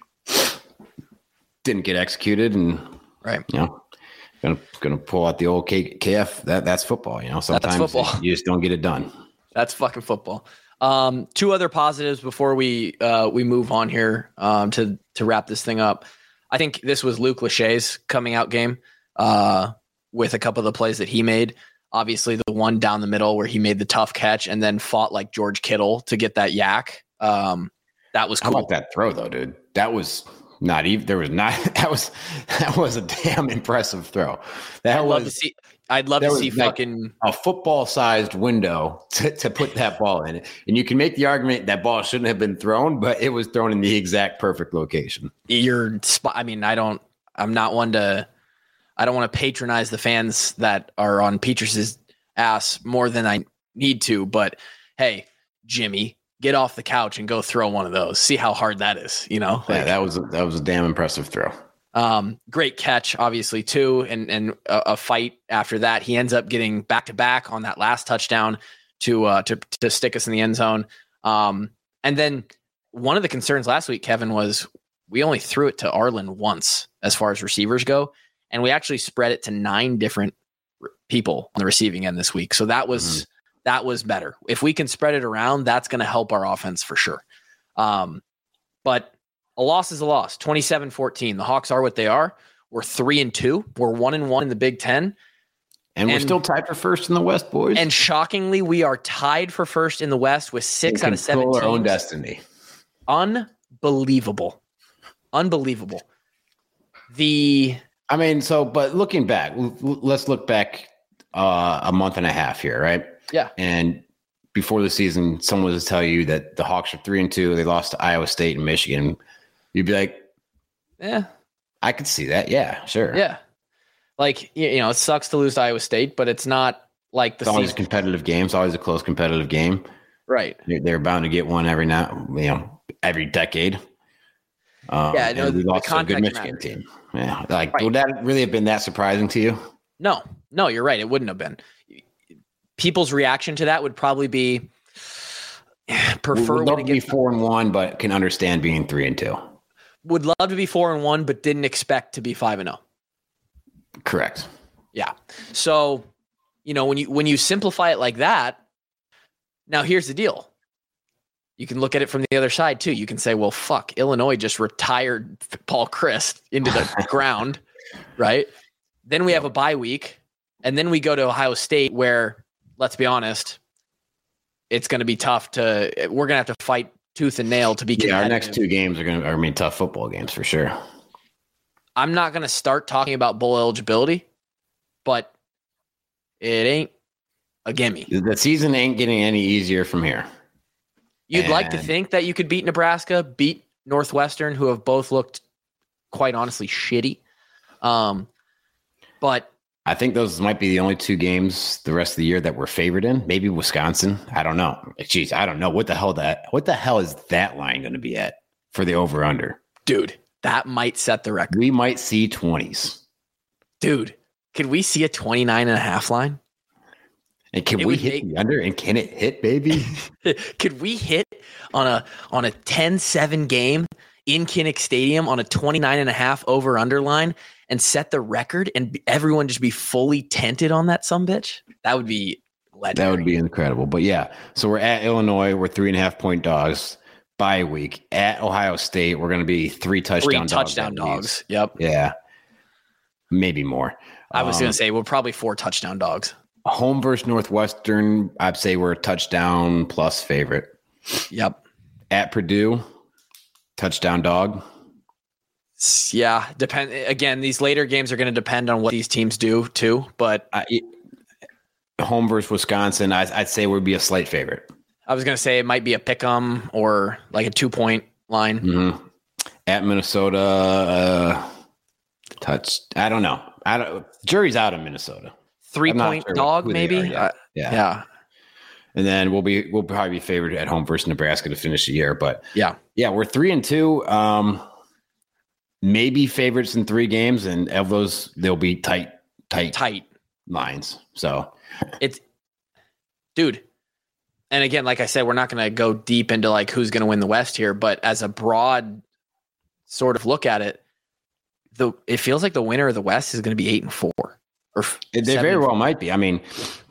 didn't get executed, and right, you know, gonna gonna pull out the old K, KF. That that's football. You know, sometimes you just don't get it done. That's fucking football. Um, two other positives before we uh, we move on here um, to to wrap this thing up. I think this was Luke Lachey's coming out game uh, with a couple of the plays that he made. Obviously, the one down the middle where he made the tough catch and then fought like George Kittle to get that yak. Um, that was cool. How about that throw though, dude? That was not even. There was not. That was that was a damn impressive throw. That I'd was. Love to see, I'd love to see like fucking a football-sized window to, to put that ball in. And you can make the argument that ball shouldn't have been thrown, but it was thrown in the exact perfect location. Your spot. I mean, I don't. I'm not one to. I don't want to patronize the fans that are on Petrus's ass more than I need to. But hey, Jimmy, get off the couch and go throw one of those. See how hard that is. You know. Yeah, like, that was a, that was a damn impressive throw. Um, great catch, obviously, too, and and a, a fight after that. He ends up getting back to back on that last touchdown to uh, to to stick us in the end zone. Um, and then one of the concerns last week, Kevin, was we only threw it to Arlen once as far as receivers go, and we actually spread it to nine different r- people on the receiving end this week. So that was mm-hmm. that was better. If we can spread it around, that's going to help our offense for sure. Um, but a loss is a loss. twenty-seven fourteen. The Hawks are what they are. We're three and two. We're one and one in the Big Ten. And, and we're still tied for first in the West, boys. And shockingly, we are tied for first in the West with six out of seven teams. Our own destiny. Unbelievable. Unbelievable. The I mean, so, but looking back, let's look back uh, a month and a half here, right? Yeah. And before the season, someone was to tell you that the Hawks are three and two. They lost to Iowa State and Michigan. You'd be like, yeah, I could see that. Yeah, sure. Yeah. Like, you know, it sucks to lose to Iowa State, but it's not like the it's always season. a competitive game. It's always a close competitive game. Right. They're, they're bound to get one every now, you know, every decade. Um, yeah, no, we the, lost the to a good Michigan matters. team. Yeah. Like, right. Would that really have been that surprising to you? No, no, you're right. It wouldn't have been. People's reaction to that would probably be prefer would love to be four and one, but can understand being three and two. Would love to be four and one, but didn't expect to be five and zero. Correct. Yeah. So, you know, when you when you simplify it like that, now here's the deal. You can look at it from the other side too. You can say, well, fuck, Illinois just retired Paul Chryst into the ground, right? Then we have a bye week, and then we go to Ohio State where, let's be honest, it's going to be tough to – we're going to have to fight tooth and nail to be competitive. Yeah, our next two games are going to – I mean, tough football games for sure. I'm not going to start talking about bowl eligibility, but it ain't a gimme. The season ain't getting any easier from here. You'd and like to think that you could beat Nebraska, beat Northwestern, who have both looked, quite honestly, shitty. Um, but I think those might be the only two games the rest of the year that we're favored in. Maybe Wisconsin. I don't know. Jeez, I don't know. What the hell that? What the hell is that line going to be at for the over-under? Dude, that might set the record. We might see twenties. Dude, could we see a twenty-nine and a half line? And can It we would hit make- the under? And can it hit, baby? Could we hit on a on a ten seven game in Kinnick Stadium on a twenty-nine and a half over under line and set the record and everyone just be fully tented on that sumbitch? That would be legendary. That would be incredible. But yeah, so we're at Illinois. We're three and a half point dogs. Bye week at Ohio State. We're going to be three touchdown Three dogs. touchdown dogs. Yep. Yeah. Maybe more. I was Um, going to say, we're probably four touchdown dogs. Home versus Northwestern, I'd say we're a touchdown plus favorite. Yep. At Purdue, touchdown dog. S- Yeah. Depend. Again, these later games are going to depend on what these teams do too. But I, home versus Wisconsin, I, I'd say would be a slight favorite. I was going to say it might be a pick 'em or like a two point line. Mm-hmm. At Minnesota, uh, touch. I don't know. I don't. Jury's out in Minnesota. Three I'm not point sure dog, who they maybe. are yet. Uh, Yeah. yeah. And then we'll be we'll probably be favored at home versus Nebraska to finish the year. But Yeah. yeah, we're three and two. Um, maybe favorites in three games, and of those they'll be tight, tight, Tight. lines. So It's, dude. And again, like I said, we're not going to go deep into like who's going to win the West here, but as a broad sort of look at it, the it feels like the winner of the West is going to be eight and four. Or they seven very and well four. might be. I mean,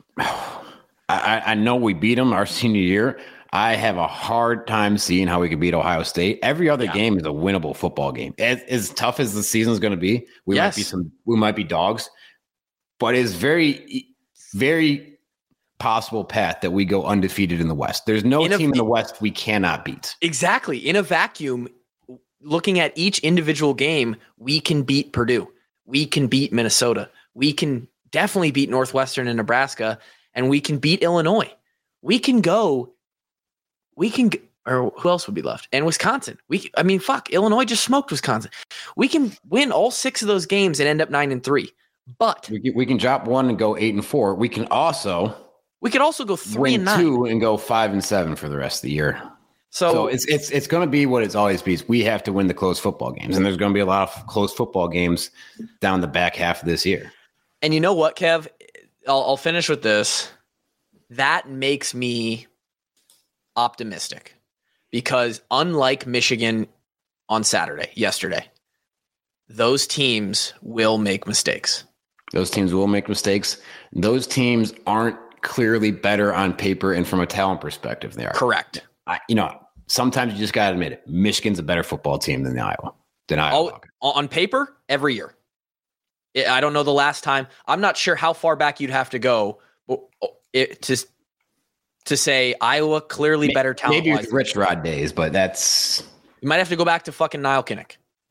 I, I know we beat them our senior year. I have a hard time seeing how we could beat Ohio State. Every other Yeah. game is a winnable football game. As, as tough as the season is going to be, we Yes. might be some, we might be dogs, but it's very, very possible path that we go undefeated in the West. There's no In a- team in the West we cannot beat. Exactly. In a vacuum, looking at each individual game, we can beat Purdue. We can beat Minnesota. We can definitely beat Northwestern and Nebraska, and we can beat Illinois. We can go, we can, g- or who else would be left? And Wisconsin. We, I mean, fuck, Illinois just smoked Wisconsin. We can win all six of those games and end up nine and three. But We can, we can drop one and go eight and four. We can also we could also go three win and nine. two and go five and seven for the rest of the year. So, So it's it's it's going to be what it's always been. We have to win the close football games, and there's going to be a lot of close football games down the back half of this year. and you know what, Kev? I'll, I'll finish with this. That makes me optimistic because unlike Michigan on Saturday, yesterday, those teams will make mistakes. Those teams will make mistakes. Those teams aren't clearly better on paper and from a talent perspective. They are Correct. I, you know, sometimes you just got to admit it. Michigan's a better football team than the Iowa. Than Iowa. Oh, on paper, every year. I I don't know the last time. I'm not sure how far back you'd have to go but it, to to say Iowa clearly better talent. Maybe with Rich Rod days, but that's You might have to go back to fucking Niall Kinnick.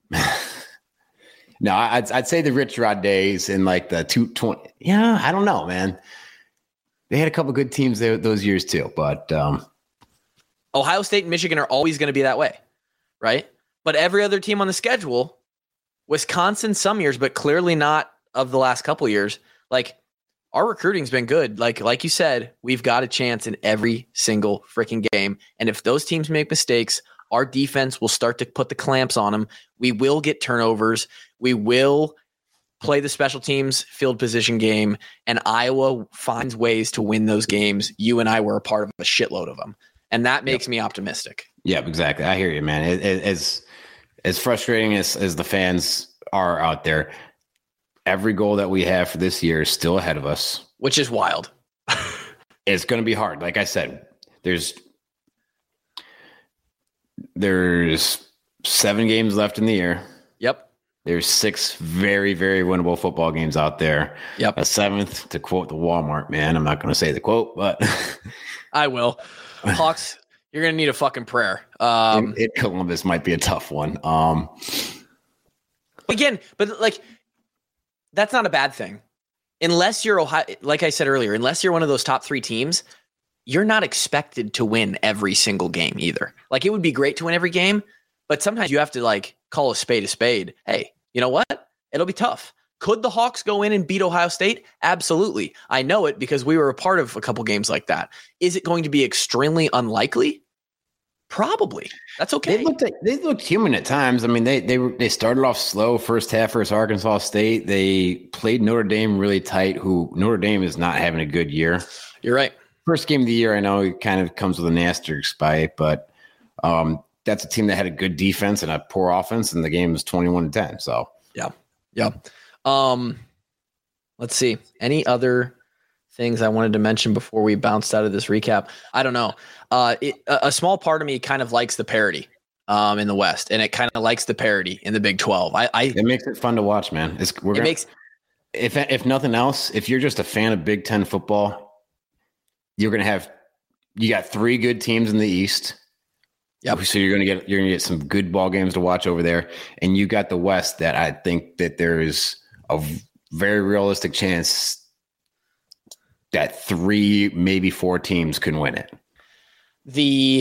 no. I'd I'd say the Rich Rod days in like the two twenty. Yeah, I don't know, man. They had a couple good teams there those years too, but um, Ohio State and Michigan are always going to be that way, right? But every other team on the schedule, Wisconsin some years, but clearly not of the last couple years. Like our recruiting's been good. Like like you said, we've got a chance in every single freaking game. And if those teams make mistakes, our defense will start to put the clamps on them. We will get turnovers. We will play the special teams field position game, and Iowa finds ways to win those games. You and I were a part of a shitload of them, and that makes yep. me optimistic. Yeah, exactly. I hear you, man. It, it, as as frustrating as, as the fans are out there, every goal that we have for this year is still ahead of us, which is wild. It's going to be hard. Like I said, there's there's seven games left in the year. Yep. There's six very, very winnable football games out there. Yep. A seventh, to quote the Walmart man. I'm not going to say the quote, but I will. Hawks, you're going to need a fucking prayer. Um, in, in Columbus might be a tough one. Um, again, but like, that's not a bad thing. Unless you're Ohio, like I said earlier, unless you're one of those top three teams, you're not expected to win every single game either. Like, it would be great to win every game, but sometimes you have to like call a spade a spade. Hey, you know what? It'll be tough. Could the Hawks go in and beat Ohio State? Absolutely. I know it because we were a part of a couple games like that. Is it going to be extremely unlikely? Probably. That's okay. They looked like, they looked human at times. I mean, they they were, they started off slow first half versus Arkansas State. They played Notre Dame really tight, who Notre Dame is not having a good year. You're right. First game of the year, I know it kind of comes with an asterisk by it, but um, that's a team that had a good defense and a poor offense, and the game was twenty-one to ten. So yeah, yeah. Um, let's see. Any other things I wanted to mention before we bounced out of this recap? I don't know. Uh, it, a, a small part of me kind of likes the parity um, in the West, and it kind of likes the parity in the Big twelve. I, I it makes it fun to watch, man. It's we're it gonna, makes if if nothing else, if you're just a fan of Big Ten football, you're gonna have you got three good teams in the East. Yep. So you're gonna get you're gonna get some good ball games to watch over there, and you got the West that I think that there is a very realistic chance that three, maybe four teams can win it. The,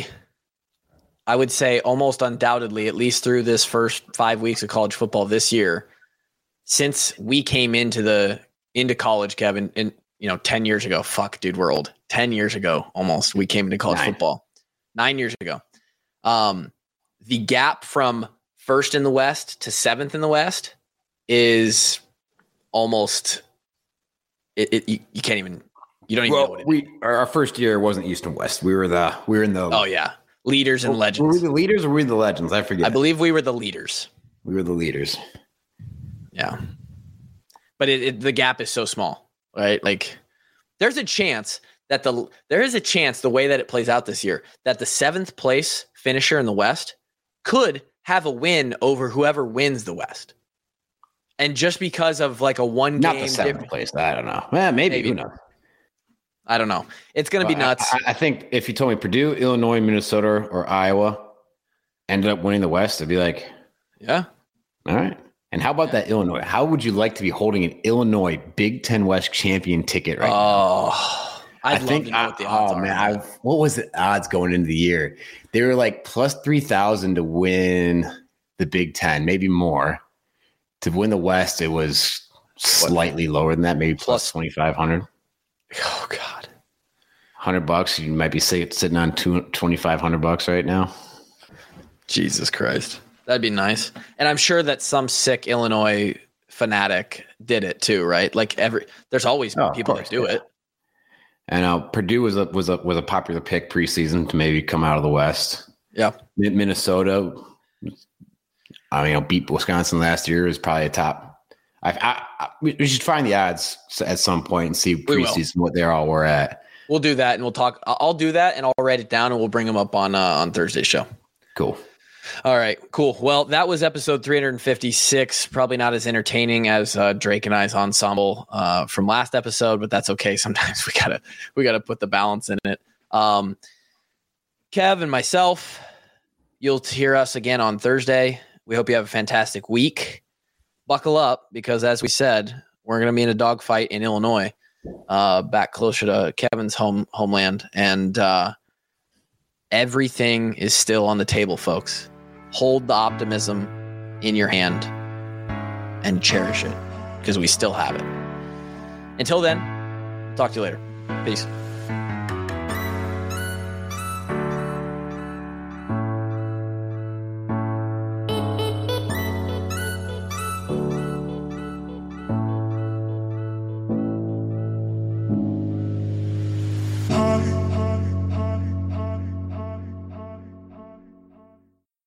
I would say almost undoubtedly, at least through this first five weeks of college football this year, since we came into the into college, Kevin, and you know, ten years ago. Fuck, dude, we're old. Ten years ago, almost, we came into college Nine. football. Nine years ago. Um, the gap from first in the West to seventh in the West is almost it. it you, you can't even. You don't even well, know what it we is. Our first year wasn't East and West. We were the we were in the oh yeah leaders and were, legends. Were we the leaders or were we the legends? I forget. I believe we were the leaders. We were the leaders. Yeah, but it, it, the gap is so small, right? Like, there's a chance that the there is a chance the way that it plays out this year that the seventh place finisher in the West could have a win over whoever wins the West, and just because of like a one not game the seventh difference, place. I don't know. Well, maybe, maybe. Who knows? I don't know. It's going to well, be nuts. I, I think if you told me Purdue, Illinois, Minnesota, or Iowa ended up winning the West, I'd be like, yeah, all right. And how about yeah. that Illinois? How would you like to be holding an Illinois Big Ten West champion ticket right oh, now? I'd I think. love to know what the odds oh are. man, I've, what was the odds going into the year? They were like plus three thousand to win the Big Ten, maybe more. To win the West, it was slightly lower than that, maybe plus, plus twenty five hundred. Oh God. Hundred bucks, you might be sitting on two twenty five hundred bucks right now. Jesus Christ, that'd be nice. And I'm sure that some sick Illinois fanatic did it too, right? Like every, there's always oh, people course, that do yeah. it. And uh, Purdue was a was a was a popular pick preseason to maybe come out of the West. Yeah, Minnesota. I mean, you know, beat Wisconsin last year is probably a top. I, I, I we should find the odds at some point and see preseason what they're all were at. We'll do that, and we'll talk. I'll do that, and I'll write it down, and we'll bring them up on uh, on Thursday's show. Cool. All right, cool. Well, that was episode three hundred fifty-six. Probably not as entertaining as uh, Drake and I's ensemble uh, from last episode, but that's okay. Sometimes we gotta we gotta put the balance in it. Um, Kev and myself, you'll hear us again on Thursday. We hope you have a fantastic week. Buckle up, because as we said, we're going to be in a dogfight in Illinois, uh, back closer to Kevin's home homeland, and uh, everything is still on the table, folks. Hold the optimism in your hand and cherish it, because we still have it. Until then, talk to you later. Peace.